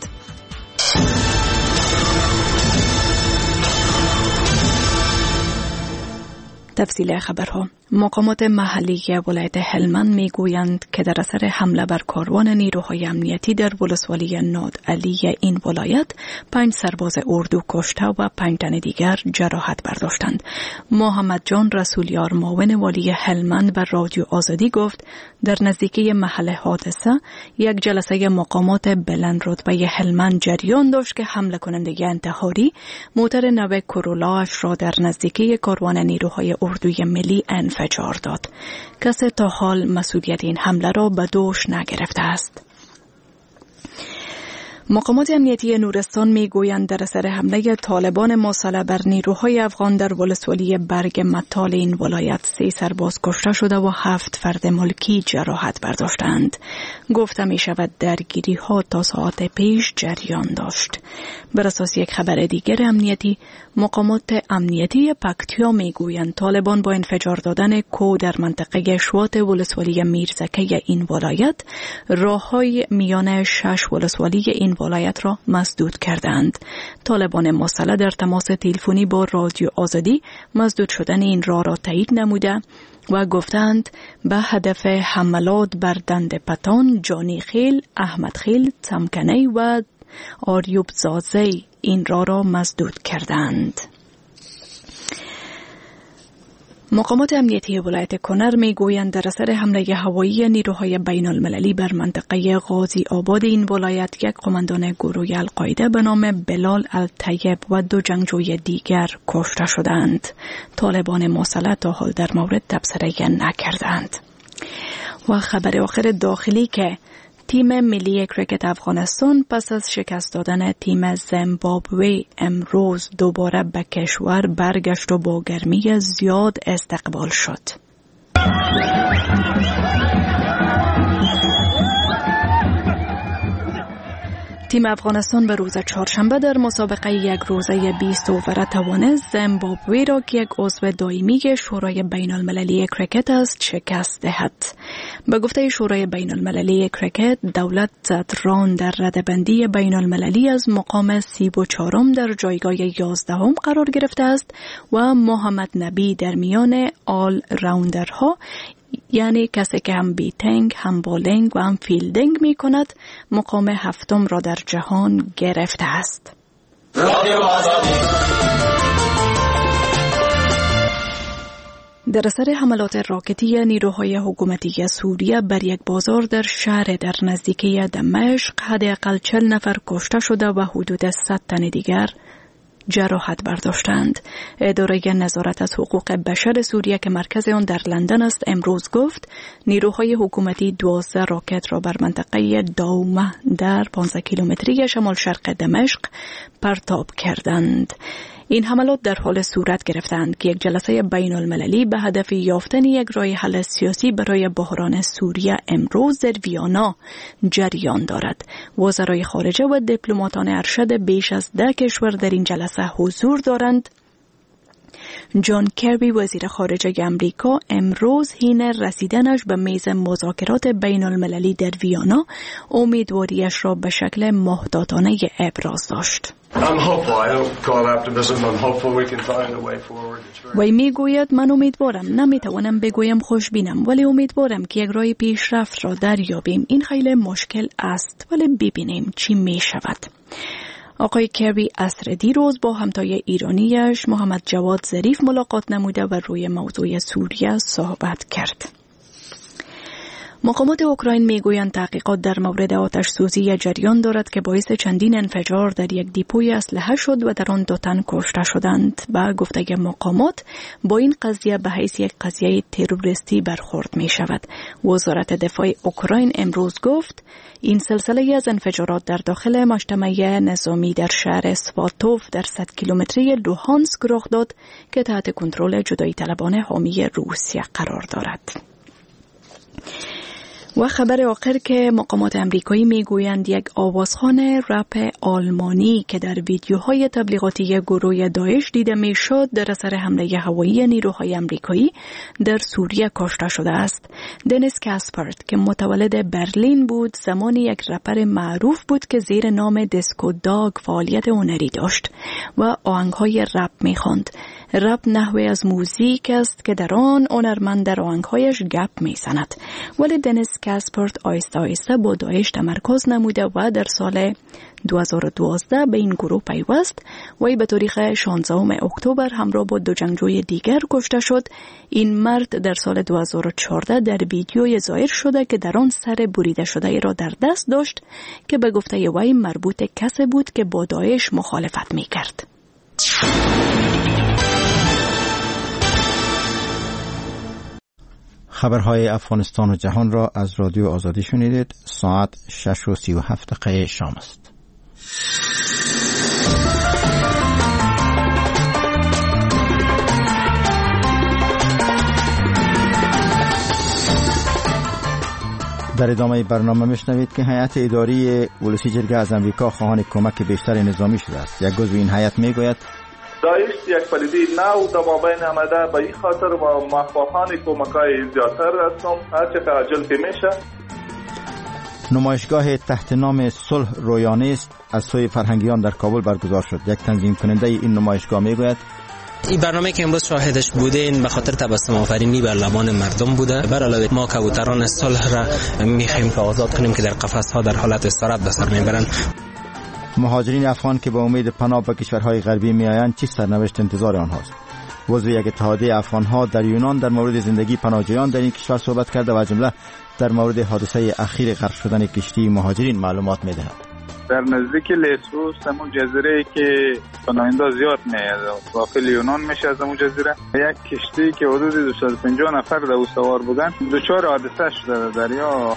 تفصیل خبرها. مقامات محلی ولایت هلمند میگویند که در اثر حمله بر کاروان نیروهای امنیتی در ولسوالی نادعلی این ولایت 5 سرباز اردو کشته و 5 تن دیگر جراحت برداشتند. محمد جان رسولیار معاون والی هلمند به رادیو آزادی گفت در نزدیکی محل حادثه یک جلسه مقامات بلند رتبه هلمند جریان داشت که حمله کننده انتحاری موتر نو کرولاش را در نزدیکی کاروان نیروهای اردوی ملی انفجار داد. کسی تا حال مسئولیت این حمله را به دوش نگرفته است. مقامات امنیتی نورستان میگویند در اثر حمله طالبان مسلح بر نیروهای افغان در ولسوالی برگ مطال این ولایت 3 سرباز کشته شده و 7 فرد ملکی جراحت برداشتند. گفته می شود درگیری ها تا ساعت پیش جریان داشت. بر اساس یک خبر دیگر امنیتی، مقامات امنیتی پکتیا میگویند طالبان با انفجار دادن کو در منطقه شوات ولسوالی میرزکه این ولایت راههای میان 6 ولسوالی این ولایت را مسدود کردند. طالبان مسلح در تماس تلفنی با رادیو آزادی مسدود شدن این راه را تایید نموده و گفتند به هدف حملات بر دند پتان، جانی خیل، احمد خیل، تمکنی و آریوب زازی این راه را مسدود کردند. مقامات امنیتی ولایت کنر می گویند در اثر حمله هوایی نیروهای بین المللی بر منطقه غازی آباد این ولایت یک قماندان گروه القاعده به نام بلال الطیب و 2 جنگجوی دیگر کشته شدند. طالبان مسلح تا حال در مورد تبصره نکردند. و خبر آخر داخلی که تیم ملی کرکت افغانستان پس از شکست دادن تیم زیمبابوه امروز دوباره به کشور برگشت و با گرمی زیاد استقبال شد. تیم افغانستان به روز چهارشنبه در مسابقه یک روزه 20 اوور توانست زیمبابوه را که یک عضو دائمی شورای بین المللی کرکت است شکست دهد. به گفته شورای بین المللی کرکت، دولت زدران در رده‌بندی بین المللی از مقام 34 در جایگاه 11 قرار گرفته است و محمد نبی در میان آل راوندرها، یعنی کسی که هم بیتنگ، هم بولینگ و هم فیلدینگ می کند، مقام 7 را در جهان گرفته است. در اثر حملات راکتی نیروهای حکومتی سوریه بر یک بازار در شهر در نزدیکی دمشق حداقل 40 نفر کشته شده و حدود 100 تن دیگر جراحت برداشتند. اداره نظارت از حقوق بشر سوریه که مرکز آن در لندن است امروز گفت نیروهای حکومتی 12 راکت را بر منطقه داومه در 15 کیلومتری شمال شرق دمشق پرتاب کردند. این حملات در حال صورت گرفتند که یک جلسه بین المللی به هدف یافتن یک راه حل سیاسی برای بحران سوریه امروز در ویانا جریان دارد. وزرای خارجه و دیپلماتان ارشد بیش از 10 کشور در این جلسه حضور دارند. جان کربی وزیر خارجه امریکا امروز حین رسیدنش به میز مذاکرات بین المللی در ویانا امیدواریش را به شکل محتاطانه ابراز داشت. وی میگوید من امیدوارم، نمیتوانم بگویم خوشبینم، ولی امیدوارم که یک راه پیشرفت را دریابیم. این خیلی مشکل است ولی ببینیم چی می شود. آقای کربی عصر دیروز با همتای ایرانیش محمد جواد ظریف ملاقات نموده و روی موضوع سوریه صحبت کرد. مقامات اوکراین میگویند تحقیقات در مورد آتش سوزی جریان دارد که باعث چندین انفجار در یک دیپوی اسلحه شد و در آن 2 تن کشته شدند. با گفته مقامات با این قضیه به حیث یک قضیه تروریستی برخورد می شود. وزارت دفاع اوکراین امروز گفت این سلسله از انفجارات در داخل مجتمع نظامی در شهر سواتوف در 100 کیلومتری لوهانسک رخ داد که تحت کنترل جدایی طلبان حامی روسیه قرار دارد. و خبر آخر که مقامات امریکایی میگویند یک آوازخوان رپ آلمانی که در ویدیوهای تبلیغاتی گروه داعش دیده میشد در اثر حمله هوایی نیروهای امریکایی در سوریه کشته شده است. دنیس کاسپرت که متولد برلین بود زمانی یک رپر معروف بود که زیر نام دیسکو داگ فعالیت هنری داشت و آهنگهای رپ میخواند. رپ نحوه از موزیک است که در آن هنرمند در آهنگهایش گپ میزند. ولی دنیس کاسپرت آیسته آیسته با داعش تمرکز نموده و در سال 2012 به این گروه پیوست و به تاریخ 16 اکتبر همراه با 2 جنگجوی دیگر کشته شد. این مرد در سال 2014 در ویدیوی ظاهر شده که در آن سر بریده شده ای را در دست داشت که به گفته وی مربوط کسی بود که با داعش مخالفت میکرد. خبرهای افغانستان و جهان را از رادیو آزادی شنیدید. ساعت 6:37 شام است. در ادامه برنامه میشنوید که هیئت اداری ولسی جرگه از امریکا خواهان کمک بیشتر نظامی شده است. یک عضو این هیئت میگوید داعش یک پدیده نو در مابین آمده، به این خاطر ما خواهان کمک‌های زیادتر هستم هرچه عاجل که میشه. نمایشگاه تحت نام صلح رویانه است از سوی فرهنگیان در کابل برگزار شد. یک تنظیم کننده این نمایشگاه میگوید این برنامه که امروز شاهدش بودین به خاطر تبسم آفرینی بر لبان مردم بوده. بر علاوه ما کبوتران صلح را میخوایم که آزاد کنیم که در قفس‌ها در حالت اسارت به سر میبرند. مهاجرین افغان که به امید پناه به کشورهای غربی میآیند چه سرنوشت انتظار آنهاست؟ عضو یک اتحادیه افغانها در یونان در مورد زندگی پناهجویان در این کشور صحبت کرده و جمله در مورد حادثه اخیر غرق شدن کشتی مهاجرین معلومات میدهد. در نزدیک لیسوس همون جزیره که پناهنده زیاد میاد داخل یونان میشه، از همون جزیره یک کشتی که حدود 250 نفر در او سوار بودن دچار حادثه شده در دریا.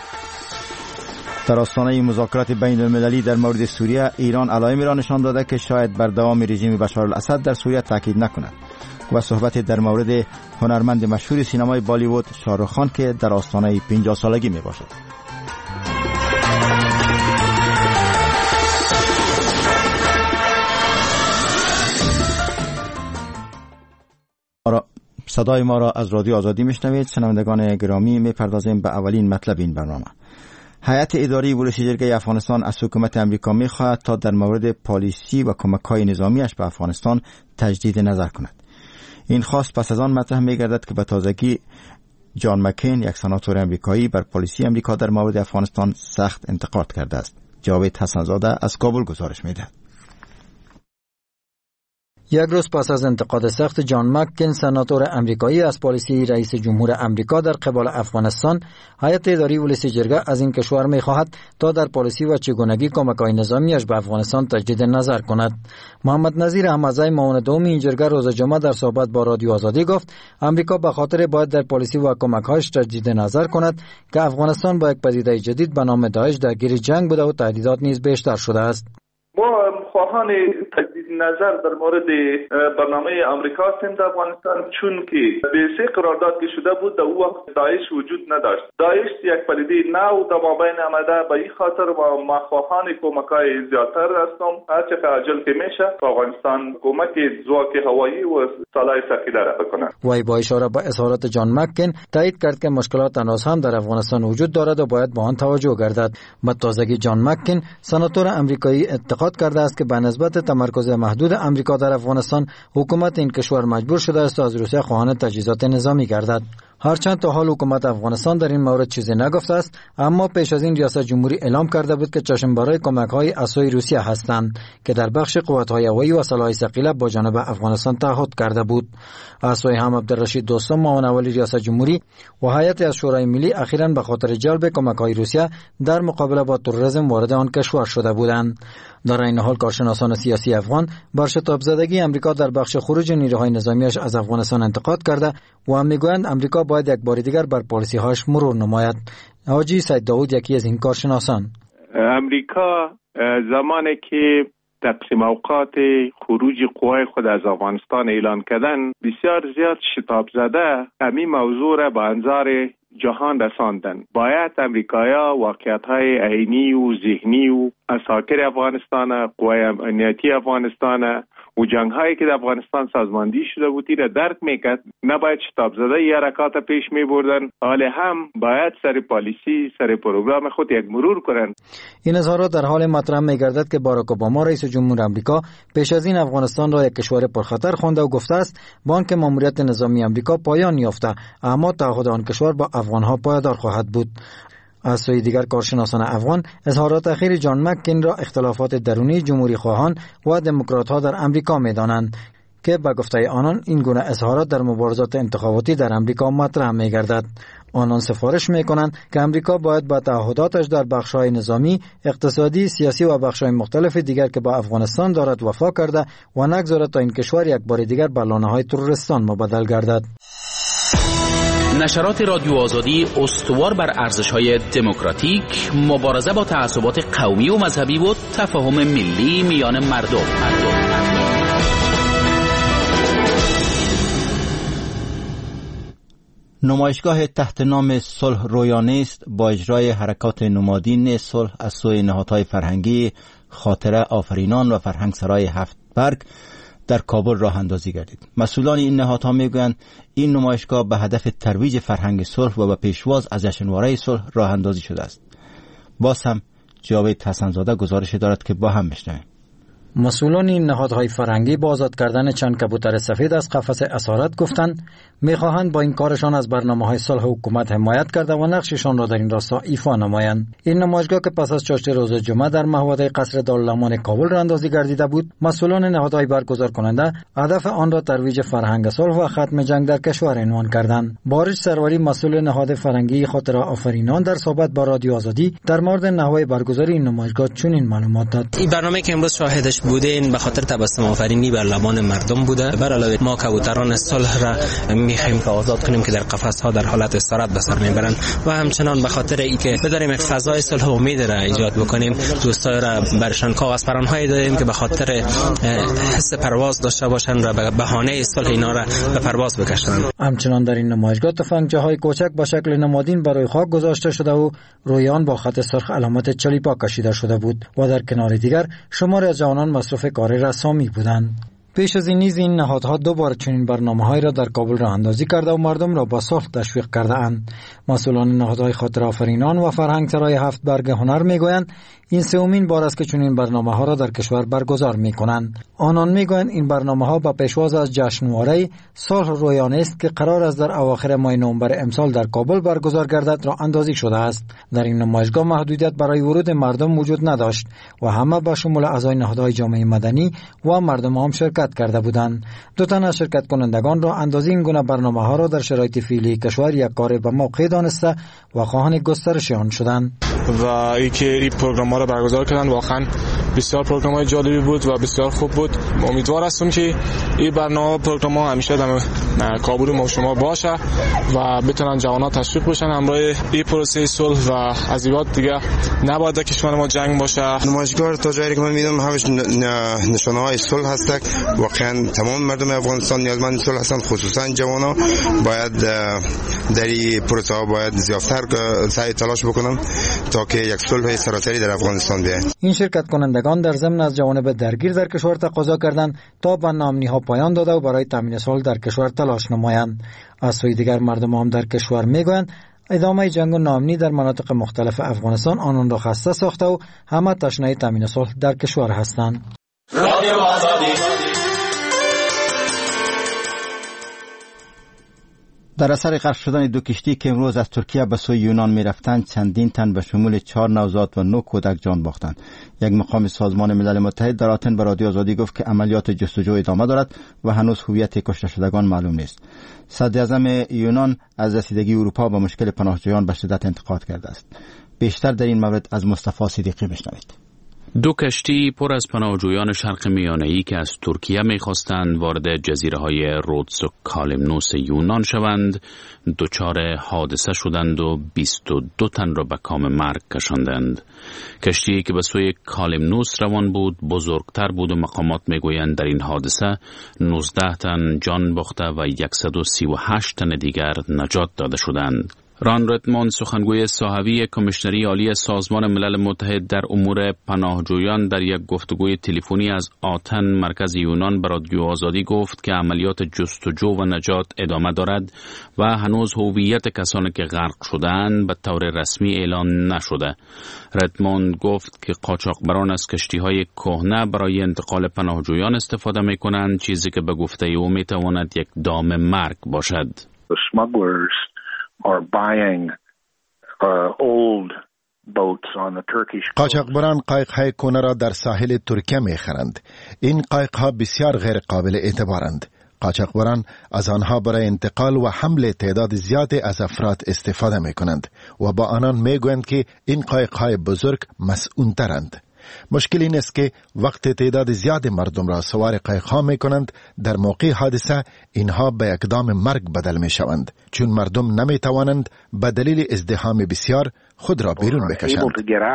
در آستانه مذاکرات بین المللی در مورد سوریه ایران علائمی را نشان داده که شاید بر دوام رژیم بشار الاسد در سوریه تاکید نکند و صحبت در مورد هنرمند مشهور سینمای بالیوود شاهرخ خان که در آستانه 50 سالگی می باشد. صدای ما را از رادیو آزادی میشنوید. شنوندگان گرامی، میپردازیم به اولین مطلب این برنامه. هیئت اداری ولسی جرگه افغانستان از حکومت امریکا می‌خواهد تا در مورد پالیسی و کمک‌های نظامیش به افغانستان تجدید نظر کند. این خواست پس از آن مطرح می‌گردد که به تازگی جان مکین، یک سناتور امریکایی، بر پالیسی امریکا در مورد افغانستان سخت انتقاد کرده است. جاوید حسن‌زاده از کابل گزارش می‌دهد. یک روز پس از انتقاد سخت جان مکین سناتور امریکایی از پالیسی رئیس جمهور امریکا در قبال افغانستان، هیئت اداری ولسی جرگه از این کشور می‌خواهد تا در پالیسی و چگونگی کمک‌های نظامیش به افغانستان تجدید نظر کند. محمد نظیر احمدزی معاون دوم این جرگه روز جمعه در صحبت با رادیو آزادی گفت امریکا به خاطر باید در پالیسی و کمک‌هایش تجدید نظر کند که افغانستان با یک پدیده جدید به نام داعش درگیر جنگ بوده و تهدیدات نیز بیشتر شده است. ما خواهان تجدید نظر در مورد برنامه امریکا هستیم در افغانستان، چون که به سه قرارداد که شده بود در او وقت داعش وجود نداشت. داعش یک پدیده نو در مابین آمده، به این خاطر ما خواهان کمک‌های زیادتر هستم. هر چقدر عجل که میشه به افغانستان کمک زواک هوایی و سلاح ثقیله را بکنه. وی با اشاره به اظهارات جان مکین تایید کرد که مشکلات هنوز هم در افغانستان وجود دارد و باید به آن توجه گردد. به تازگی جان مکین سناتور امریکایی اعتقاد کرده است که به نسبت تمرکز محدود امریکا در افغانستان حکومت این کشور مجبور شده است از روسیه خواهان تجهیزات نظامی گردد. هرچند تا حال حکومت افغانستان در این مورد چیزی نگفته است، اما پیش از این ریاست جمهوری اعلام کرده بود که چشمبرای کمک‌های اسای روسیه هستند که در بخش قوت‌های هوایی و سلاح ثقیله با جانب افغانستان تعهد کرده بود. اسای هم عبدالرشید دوستم معاون اول ریاست جمهوری و هیئت از شورای ملی اخیراً به خاطر جلب کمک‌های روسیه در مقابله با تروریسم وارد آن کشور شده بودند. در این حال کارشناسان سیاسی افغان بر شتاب زدگی امریکا در بخش خروج نیروهای نظامیش از افغانستان انتقاد کرده و میگویند امریکا باید یک بار دیگر بر پالیسی‌هاش مرور نماید. حاجی سید داود یکی از این کارشناسان: امریکا زمانی که تقسیم اوقات خروج قوای خود از افغانستان اعلان کردن بسیار زیاد شتاب زده همین موضوع را به انظار جهان رساندن. باید امریکایا واقعیت‌های عینی و ذهنی و اساکر افغانستان، قوای امنیتی افغانستان و جنگ‌هایی که در افغانستان سازماندهی شده بود را درک میکرد. نباید شتاب زده یه حرکات پیش میبردن، حال هم باید سر پالیسی، سر پروگرام خود یک مرور کنن. این اظهارات در حال مطرح میگردد که باراک اوباما رئیس جمهور آمریکا پیش از این افغانستان را یک کشور پرخطر خوانده و گفته است بانک ماموریت نظامی آمریکا پایان یافته، اما تعهد آن کشور با افغانها پایدار خواهد بود. از سوی دیگر کارشناسان افغان اظهارات اخیر جان مکین را اختلافات درونی جمهوری خواهان و دموکرات ها در امریکا می‌دانند که به گفته آنان این گونه اظهارات در مبارزات انتخاباتی در امریکا مطرح می‌گردد. آنان سفارش می‌کنند که امریکا باید با تعهداتش در بخش‌های نظامی، اقتصادی، سیاسی و بخش‌های مختلف دیگر که با افغانستان دارد وفا کرده و نگذارد تا این کشور یک بار دیگر به لانه‌های تروریستان مبدل گردد. نشرات رادیو آزادی استوار بر ارزش‌های دموکراتیک، مبارزه با تعصبات قومی و مذهبی و تفاهم ملی میان مردم. نمایشگاه تحت نام صلح رویانه است با اجرای حرکات نمادین صلح از سوی نهادهای فرهنگی خاطره آفرینان و فرهنگسرای هفت برگ در کابل راه اندازی گردید. مسئولان این نهادها میگویند این نمایشگاه به هدف ترویج فرهنگ صلح و به پیشواز از جشنواره صلح راه اندازی شده است. باز هم جاوید حسن‌زاده گزارش دارد که با هم بشنویم. مسئولان این نهادهای فرهنگی با آزاد کردن چند کبوتر سفید از قفس اسارت گفتند میخواهند با این کارشان از برنامه‌های صلح حکومت حمایت کرده و نقششان را در این راستا ایفا نمایند. این نمایشگاه که پس از چاشت روز جمعه در محوطه قصر دارالامان کابل راه اندازی گردیده بود، مسئولان نهادهای برگزار کننده هدف آن را ترویج فرهنگ صلح و ختم جنگ در کشور عنوان کردند. بارش سروری مسئول نهاد فرهنگی خاطره آفرینان در صحبت با رادیو آزادی در مورد نحوه برگزاری این نمایشگاه چنین معلومات داد. این برنامه که امروز شاهدش بودین به خاطر تبسم آفرینی بر لبان مردم بوده. بر علاوه ما کبوتران صلح را میخوایم که آزاد کنیم که در قفس ها در حالت استراحت به سر میبرند و همچنان به خاطر اینکه بداریم یک فضای صلح و امید را ایجاد بکنیم، دوستای را برشان کاغذ پرانهایی دادیم که به خاطر حس پرواز داشته باشند و به بهانه صلح اینا را به پرواز بکشند. همچنان در این نمایشگاه تفنگچه‌های کوچک به شکل نمادین برای خاک گذاشته شده و رویان با خط سرخ علامت چلیپا کشیده شده بود و در کنار دیگر شماری از جوانان مصروف کار رسامی بودند. پیش از این نیز این نهادها دوباره چنین برنامه‌هایی را در کابل راه اندازی کرده و مردم را با صلح تشویق کرده اند. مسئولان نهادهای خاطره آفرینان و فرهنگ سرای هفت برگ هنر میگویند این سومین بار است که چنین برنامه‌ها را در کشور برگزار می‌کنند. آنان می‌گویند این برنامه‌ها با پیشواز از جشنواره صلح رویانه است که قرار است در اواخر ماه نوامبر امسال در کابل برگزار گردد را اندازی شده است. در این نمایشگاه محدودیت برای ورود مردم وجود نداشت و همه با شمول اعضای نهادهای جامعه مدنی و مردم هم شرکت کرده بودند. دو تن از شرکت کنندگان را اندازی این گونه برنامه‌ها را در شرایط فعلی کشور یک کار به موقع دانسته و خواهان گسترش آن شدند. و اینکه این پروگرام‌ها را برگزار کردن واقعا بسیار پروگرام‌های جالبی بود و بسیار خوب بود. امیدوار هستم که این پروگرام‌ها همیشه در کابل ما شما باشه و بتونن جوان‌ها تشویق بشن همراه این پروسه صلح و از این بعد دیگه نباید در کشور ما جنگ باشه. نمایشگاه تا جایی که من می‌دونم همش نشانه‌های صلح هست. واقعا تمام مردم افغانستان نیازمند صلح هستند، خصوصا جوان‌ها باید در این پروسه ها باید زیاتر سعی تلاش بکنم تا که یک صلح سراسری در افغانستان بیاید. این شرکت کنندگان در ضمن از جوانب درگیر در کشور تقاضا کردند تا به ناامنی‌ها پایان داده و برای تامین صلح در کشور تلاش نمایند. از سوی دیگر مردم هم در کشور میگویند ادامه جنگ و ناامنی در مناطق مختلف افغانستان آنان را خسته ساخته و همه تشنه تامین صلح در کشور هستند. در اثر غرق شدن دو کشتی که امروز از ترکیه به سوی یونان می رفتند چندین تن به شمول 4 نوزاد و 9 کودک جان باختند. یک مقام سازمان ملل متحد در آتن به رادیو آزادی گفت که عملیات جستجو ادامه دارد و هنوز هویت کشته شدگان معلوم نیست. صدر اعظم یونان از رسیدگی اروپا به مشکل پناهجویان به شدت انتقاد کرده است. بیشتر در این مورد از مصطفی صدیقی بشنوید. دو کشتی پر از پناهجویان شرق میانه‌ای که از ترکیه می‌خواستند وارد جزیره‌های رودس و کالمنوس یونان شوند، دچار حادثه شدند و 22 تن را به کام مرگ کشاندند. کشتی که به سوی کالمنوس روان بود بزرگتر بود و مقامات می‌گویند در این حادثه 19 تن جان باخته و 138 تن دیگر نجات داده شدند. ران ردموند سخنگوی صاحبی کمیشنری عالی سازمان ملل متحد در امور پناهجویان در یک گفتگوی تلفنی از آتن مرکز یونان به رادیو آزادی گفت که عملیات جستجو و نجات ادامه دارد و هنوز هویت کسانی که غرق شدند به طور رسمی اعلام نشده. ردموند گفت که قاچاقبران از کشتی‌های کهنه برای انتقال پناهجویان استفاده می‌کنند، چیزی که به گفته او می‌تواند یک دام مرگ باشد. قاچاقبران قایق‌های کهنه را در ساحل ترکیه می‌خرند. این قایق‌ها بسیار غیر قابل اعتبارند. قاچاقبران از آنها برای انتقال و حمل تعداد زیادی از افراد استفاده می‌کنند و با آنان می‌گویند که این قایق‌های بزرگ مسئول‌ترند. مشکل این است که وقت تعداد زیاد مردم را سوار قایق‌ها می‌کنند، در موقع حادثه اینها به یک دام مرگ بدل می‌شوند، چون مردم نمی‌توانند به دلیل ازدحام بسیار خود را بیرون بکشند.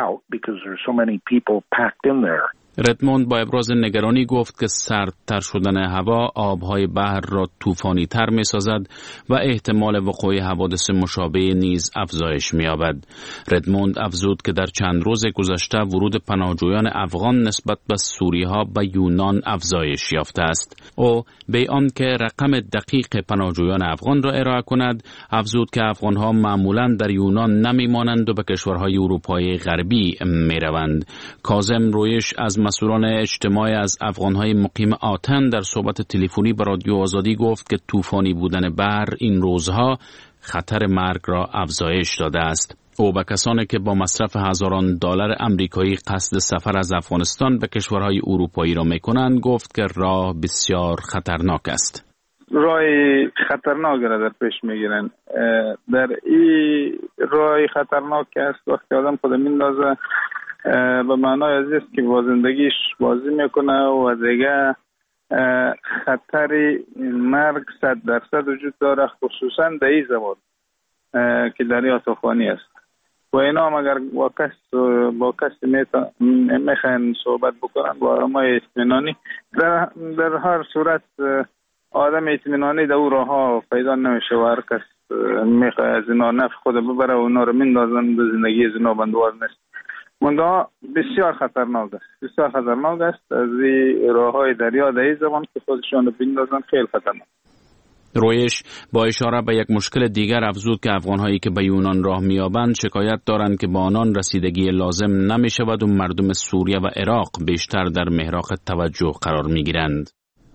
ردموند با ابراز نگرانی گفت که سردتر شدن هوا آبهای بحر را طوفانی تر می سازد و احتمال وقوع حوادث مشابه نیز افزایش می یابد. ردموند افزود که در چند روز گذشته ورود پناهجویان افغان نسبت به سوری‌ها به یونان افزایش یافته است. او به آن که رقم دقیق پناهجویان افغان را ارائه کند، افزود که افغان‌ها معمولاً در یونان نمی مانند و به کشورهای اروپای غربی می روند. کاظم رویش از مسئولان اجتماع از افغان‌های مقیم آتن در صحبت تلفنی با رادیو آزادی گفت که طوفانی بودن بحر این روزها خطر مرگ را افزایش داده است. او به کسانی که با مصرف هزاران دلار آمریکایی قصد سفر از افغانستان به کشورهای اروپایی را می‌کنند گفت که راه بسیار خطرناک است. راه خطرناک را در پیش می‌گیرند. در این راه خطرناک است وقتی آدم خود میندازه به معنای از است که با زندگیش بازی میکنه و دیگه خطر مرگ 100% وجود داره، خصوصا در این زمان که دریا طوفانی است و اینا هم اگر با کسی میخواین صحبت بکنن با آرامای اطمینانی، در هر صورت آدم اطمینانی در او راه ها پیدا نمیشه و هر کس میخواه از اینا نفع خود ببره و اونا رو میندازن به زندگی از اینا بندواز نیست. منده بسیار خطرناک است. از این راه های دریا در این زمان که خودشان رو بندازن خیلی خطرناک. رویش با اشاره به یک مشکل دیگر افزود که افغان‌هایی که به یونان راه می‌یابند شکایت دارند که با آنان رسیدگی لازم نمی‌شود و مردم سوریه و عراق بیشتر در محراق توجه قرار می‌گیرند.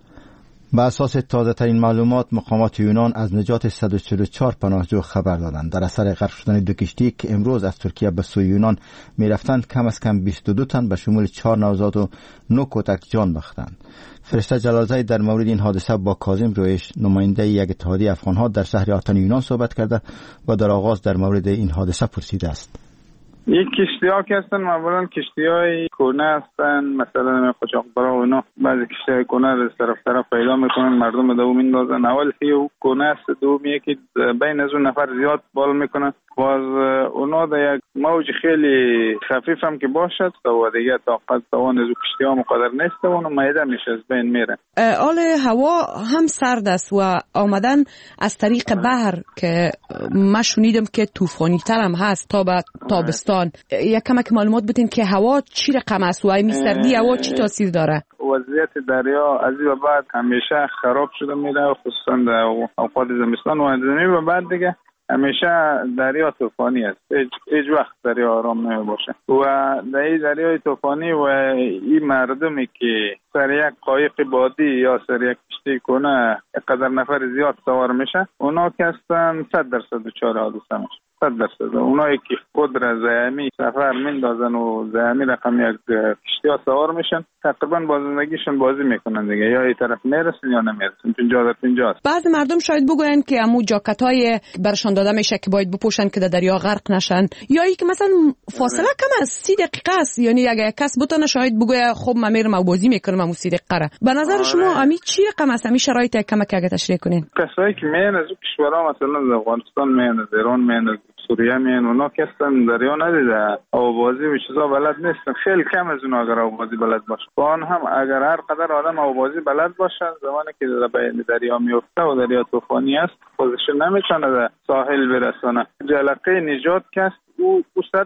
به اساس تازه ترین معلومات مقامات یونان از نجات 144 پناهجو خبر دادند. در اثر غرق شدن دو کشتی که امروز از ترکیه به سوی یونان می رفتند کم از کم 22 تن به شمول 4 نوزاد و 9 کودک جان باختند. فرشته جلالزاده در مورد این حادثه با کاظم رویش نماینده یک اتحادیه افغان‌ها در شهر آتن یونان صحبت کرده و در آغاز در مورد این حادثه پرسیده است. یک کشتی‌ها که هستن معمولا کشتی‌های کهنه هستن، مثلا قاچاقبرا و اینا بعضی کشتی‌های کهنه رو طرف پیدا میکنن، مردم دو میندازن. اول که کهنه است، دومیه که بین از اون نفر زیاد بال میکنن، باز اونا در یک موج خیلی خفیف هم که باشد و دیگه طاقت توان از کشتی‌ها مقدر نیست و اون میده میشه از بین میره. حال هوا هم سرد است و آمدن از طریق بحر که ما شنیدم که طوفانی تر هم هست تا به تابستان. یک کمک معلومات بدین که هوا چی رقم است و این سردی هوا چی تاثیر داره؟ وضعیت دریا از این بعد همیشه خراب شده میره، خصوصا در اوقات زمستان و از این بعد دیگه همیشه دریا طوفانی است. هیچ وقت دریا آرام نمیباشه و در این دریای طوفانی و این مردمی که سر یک قایق بادی یا سر یک کشتی کنه قدر نفر زیاد سوار میشه، اونا که هستن 100% دچار حادثه میشه. 100%. اونایی که خود را زیمی سفر میندازن و زیمی رقم یک کشتی ها سوار میشن، تقریبا با زندگیشون بازی میکنن دیگه، یا این طرف میرسن یا نمیرسن. 50 است. بعضی مردم شاید بگوین که امو جاکت های برشان داده میشه که باید بپوشن که در دریا غرق نشن، یا ای که مثلا فاصله کم است 30 دقیقه است، یعنی اگه کس بتونه شاید بگه خب من میرم بازی میکنم امو 30 دقیقه. به نظر شما امی چی رقم است؟ امی شرایط کمک اگه تشریح کنین. کسایی که میان از کشورها مثلا افغانستان میان، از ایران میان، سوریه میان، اونا که هستن دریا ندیده آوازی و چیزا بلد نیستن. خیلی کم از اونا اگر آوازی بلد باشه. با آن هم اگر هر قدر آدم آوازی بلد باشه، زمانی که در دریا میفته و دریا طوفانی است خودش نمیتونه در ساحل برسونه. جلقه نجات که او 100%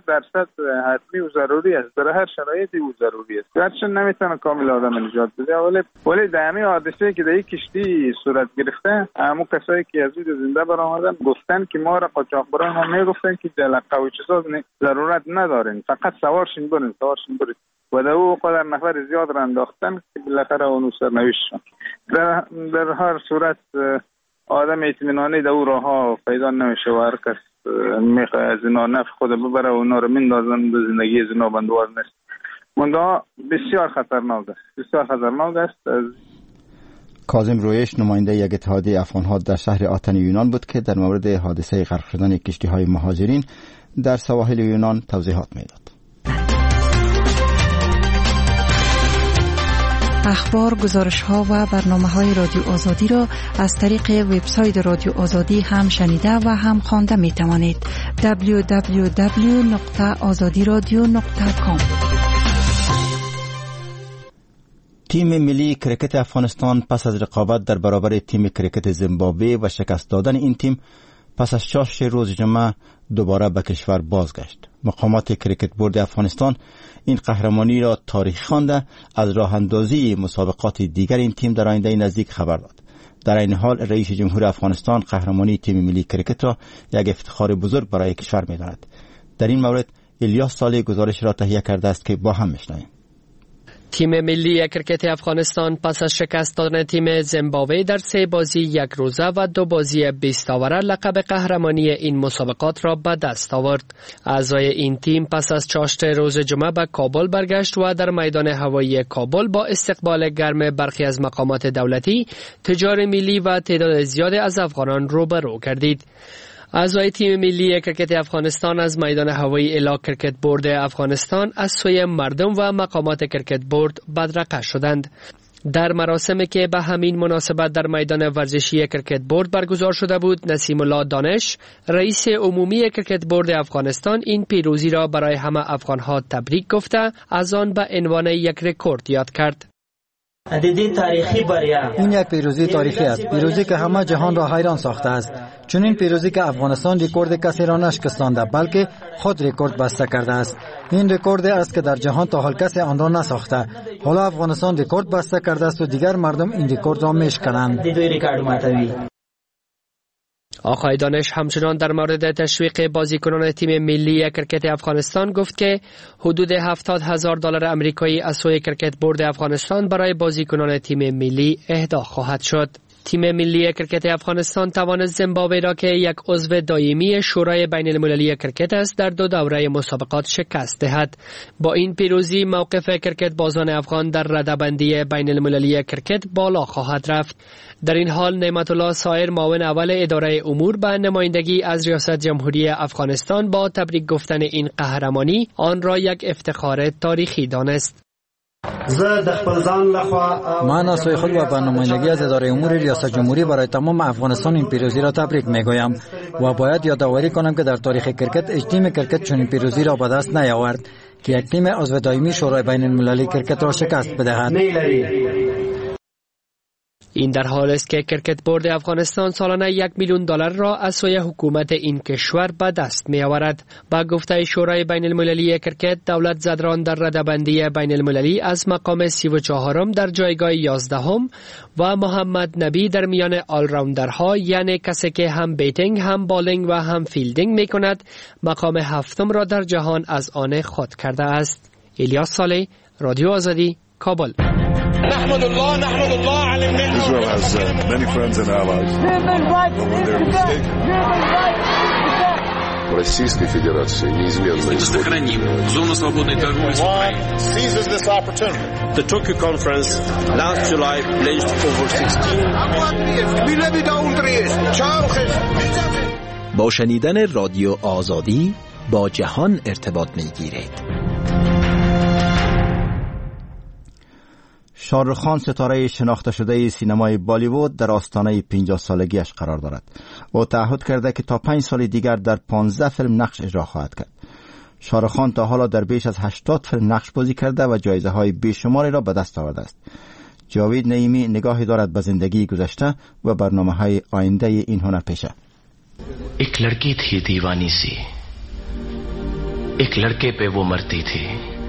حتمی و ضروری است، در هر شرایطی او ضروری است. گرچه نمیتونه کامل آدم نجات بده، ولی در همین حادثه که در این کشتی صورت گرفته، همون کسایی که از زنده برآمدن گفتن که ما را قاچاقبران ما میگفتن که جلقه و چیزا ضرورت ندارین، فقط سوارشین برین و در او قدر نفر زیاد را انداختن که بالاخره اونو سرنوشت شد. در هر صورت آدم اطمینانی در او راه پیدا نمیشه و هر کس میخواه از اینا نفع خود ببره و اونا رو مندازن به زندگی از اینا بندوار نیست. منده بسیار خطرناک است. کاظم رویش نماینده یک اتحادیه افغان‌ها در شهر آتن یونان بود که در مورد حادثه غرق شدن کشتی‌های مهاجرین در سواحل یونان توضیحات میداد. اخبار، گزارش‌ها و برنامه‌های رادیو آزادی را از طریق وبسایت رادیو آزادی هم شنیده و هم خوانده می‌توانید. www.azadiradio.com. تیم ملی کرکت افغانستان پس از رقابت در برابر تیم کرکت زیمبابوه و شکست دادن این تیم پس از 6 روز جمعه دوباره به کشور بازگشت. مقامات کرکت بورد افغانستان این قهرمانی را تاریخی خوانده، از راه اندازی مسابقات دیگر این تیم در آینده نزدیک خبر داد. در این حال رئیس جمهور افغانستان قهرمانی تیم ملی کرکت را یک افتخار بزرگ برای کشور می‌داند. در این مورد الیاس صالح گزارش را تهیه کرده است که با هم می‌شنویم. تیم ملی کرکت افغانستان پس از شکست دادن تیم زیمبابوه در 3 بازی 1 روزه و 2 بازی 20 اوره لقب قهرمانی این مسابقات را به دست آورد. اعضای این تیم پس از چاشت روز جمعه به کابل برگشت و در میدان هوایی کابل با استقبال گرم برخی از مقامات دولتی، تجار ملی و تعداد زیادی از افغانان روبرو گردید. اعضای تیم ملی کرکت افغانستان از میدان هوایی الا کرکت بورد افغانستان از سوی مردم و مقامات کرکت بورد بدرقه شدند. در مراسمی که به همین مناسبت در میدان ورزشی کرکت بورد برگزار شده بود، نسیم الله دانش، رئیس عمومی کرکت بورد افغانستان، این پیروزی را برای همه افغان‌ها تبریک گفته از آن به عنوان یک رکورد یاد کرد. این یک پیروزی تاریخی است، پیروزی که همه جهان را حیران ساخته است. چون این پیروزی که افغانستان رکورد کسی را نشکستانده بلکه خود رکورد بسته کرده است. این رکورد است که در جهان تا حال کسی آن را نساخته. حالا افغانستان رکورد بسته کرده است و دیگر مردم این رکورد را میشکنند. آقای دانش همچنان در مورد تشویق بازیکنان تیم ملی کرکت افغانستان گفت که حدود $70,000 آمریکایی از سوی کرکت بورد افغانستان برای بازیکنان تیم ملی اهدا خواهد شد. تیم ملی کرکت افغانستان توانست زیمبابوه را که یک عضو دائمی شورای بین المللی کرکت است در 2 دوره مسابقات شکست دهد. با این پیروزی موقف کرکت بازان افغان در رده‌بندی بین المللی کرکت بالا خواهد رفت. در این حال نعمت الله صایر معاون اول اداره امور به نمایندگی از ریاست جمهوری افغانستان با تبریک گفتن این قهرمانی آن را یک افتخار تاریخی دانست. من از سوی خود و به نمایندگی از اداره امور ریاست جمهوری برای تمام افغانستان این پیروزی را تبریک میگویم و باید یادآوری کنم که در تاریخ کرکت هیچ تیم کرکت چنین پیروزی را به دست نیاورد که یک تیم عضو دائمی شورای بین المللی کرکت را شکست بدهد. این در حال است که کرکت بورد افغانستان سالانه $1 میلیون را از سوی حکومت این کشور به دست می آورد. با گفته شورای بین المللی کرکت، دولت زدران در رده‌بندی بین المللی از مقام 34م در جایگاه 11م و محمد نبی در میان آلراوندرها، یعنی کسی که هم بیتینگ، هم بالینگ و هم فیلدینگ می کند، مقام 7م را در جهان از آن خود کرده است. الیاس صالح، رادیو آزادی، کابل. نحمد الله على النعمة. Israel has many friends and allies. When they're mistaken. Российской Федерации неизменно сохраним зону свободной торговли с Украиной. Seizes this opportunity. The Tokyo conference last July pledged over 16. با شنیدن رادیو آزادی با جهان ارتباط می‌گیرید. شاهرخ خان ستاره شناخته شده سینمای بالیوود در آستانه 50 سالگیش قرار دارد. او تعهد کرده که تا 5 سال دیگر در 15 فیلم نقش اجرا خواهد کرد. شاهرخ خان تا حالا در بیش از 80 فیلم نقش بازی کرده و جایزه های بیشماری را به دست آورده است. جاوید نعیمی نگاهی دارد به زندگی گذشته و برنامه های آینده این هنرپیشه. एक लड़की थी दीवानी सी, एक लड़के पे वो मरती थी,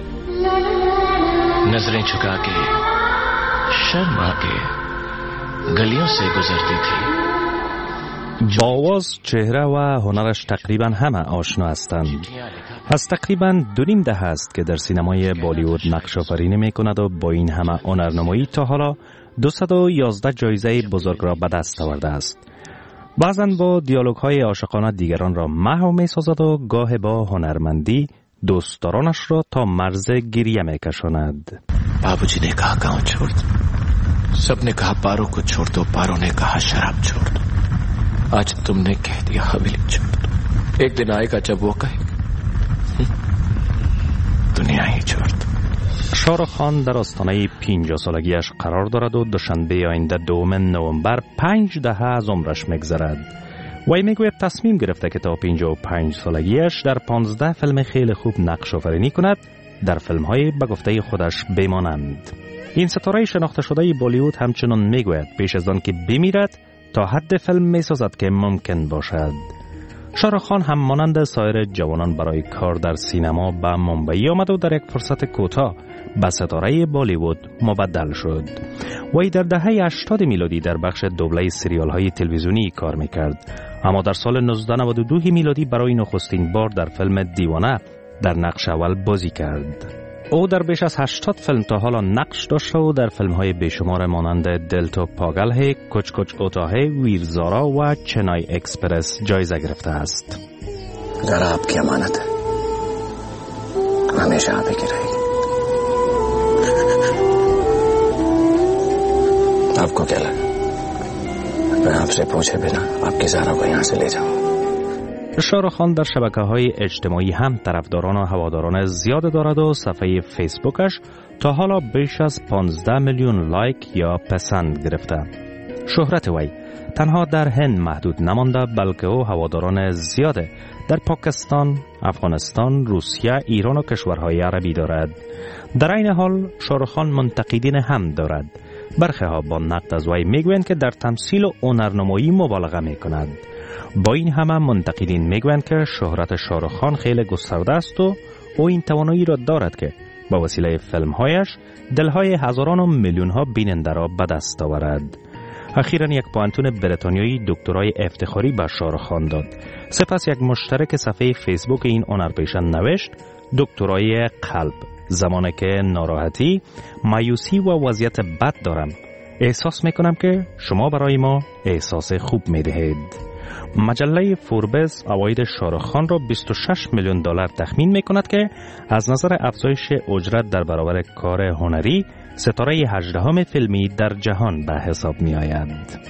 नजरें झुका के शर्मा के गलियों से गुजरती थी. با آواز، چهره و هنرش تقریبا همه آشنا هستند. از تقریبا 2.5 دهه است که در سینمای بالیوود نقش آفرینی می‌کند و با این همه هنرنمایی تا حالا 211 جایزه بزرگ را به دست آورده است. بعضاً با دیالوگ‌های عاشقانه دیگران را محو می‌سازد و گاه با هنرمندی دوستدارانش را تا مرز گریه می‌کشاند. बाबूजी ने कहा गांव छोड़ दो, सबने कहा पारो को छोड़ दो, पारो ने कहा शराब छोड़ दो, आज तुमने कह दिया हवेली छोड़ दो. एक दिन आएगा जब वो कहेगा दुनिया ही छोड़ दो. شاهرخ خان در آستانه 50 سالگیش قرار دارد و دوشنبه آینده 2 نوامبر 5 دهه از عمرش می‌گذرد. وی میگوید تصمیم گرفته که تا 55 سالگیش در 15 فیلم خیلی خوب نقش آفرینی کند، در فیلم‌های به گفته خودش بمانند. این ستاره شناخته شده بالیوود همچنان میگوید پیش از آن که بمیرد تا حد فیلم میسازد که ممکن باشد. شاهرخ خان هم مانند سایر جوانان برای کار در سینما به ممبئی آمد و در یک فرصت کوتاه به ستاره بالیوود مبدل شد. وی در دهه 80 میلادی در بخش دوبله سریال‌های تلویزیونی کار میکرد، اما در سال 1992 میلادی برای نخستین بار در فیلم دیوانه در نقش اول بازی کرد. او در بیش از 80 فیلم تا حالا نقش داشته و در فیلم‌های بیشمار مانند دل تو پاگل ہے، کچ کچ اوتا ہے، ویرزارا و چنای اکسپرس جایزه گرفته است. घर आपकी अमानत है, हमेशा आप ही की रहेगी. आपको क्या लगा मैं आपसे पूछे बिना आपकी ज़ारा को यहाँ से ले जाऊं? شاهرخ خان در شبکه‌های اجتماعی هم طرفداران و هواداران زیاد دارد و صفحه فیسبوکش تا حالا بیش از 15 میلیون لایک یا پسند گرفته. شهرت وی تنها در هند محدود نمانده بلکه او هواداران زیاد در پاکستان، افغانستان، روسیه، ایران و کشورهای عربی دارد. در این حال شاهرخ خان منتقدین هم دارد. برخی‌ها با نقد از وی میگویند که در تمثیل و هنرنمایی مبالغه میکند. با این همه منتقدین میگویند که شهرت شاهرخ خان خیلی گسترده است و او این توانایی را دارد که با وسیله فیلم‌هایش دلهای هزاران و میلیون‌ها بیننده را به دست آورد. اخیراً یک پوانتون بریتانیایی دکترای افتخاری به شارخان داد. سپس یک مشترک صفحه فیسبوک این هنرپیشه نوشت دکترای قلب، زمانی که ناراحتی، مایوسی و وضعیت بد دارم، احساس میکنم که شما برای ما احساس خوب میدهید. مجله فوربس عواید شارخان را 26 میلیون دلار تخمین میکند که از نظر افزایش اجرت در برابر کار هنری ستاره 18 فیلمی در جهان به حساب می آید.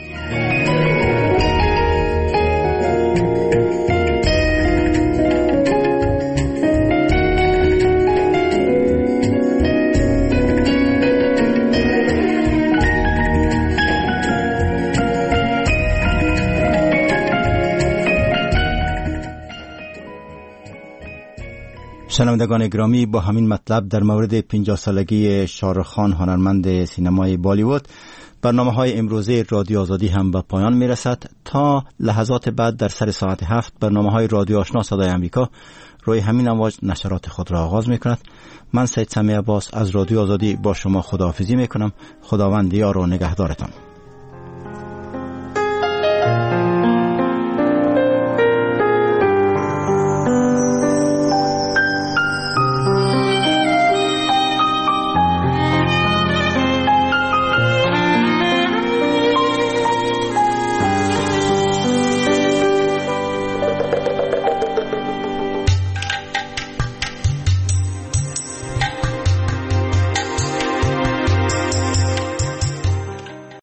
شنوندگان گرامی، با همین مطلب در مورد 50 سالگی شارخان هنرمند سینمای بالیوود برنامه‌های امروزه رادیو آزادی هم به پایان میرسد. تا لحظات بعد در سر ساعت 7 برنامه‌های رادیو آشنا صدای آمریکا روی همین امواج نشرات خود را آغاز می‌کند. من سید سمیع عباس از رادیو آزادی با شما خداحافظی می‌کنم. خداوند یار و نگهدارتان.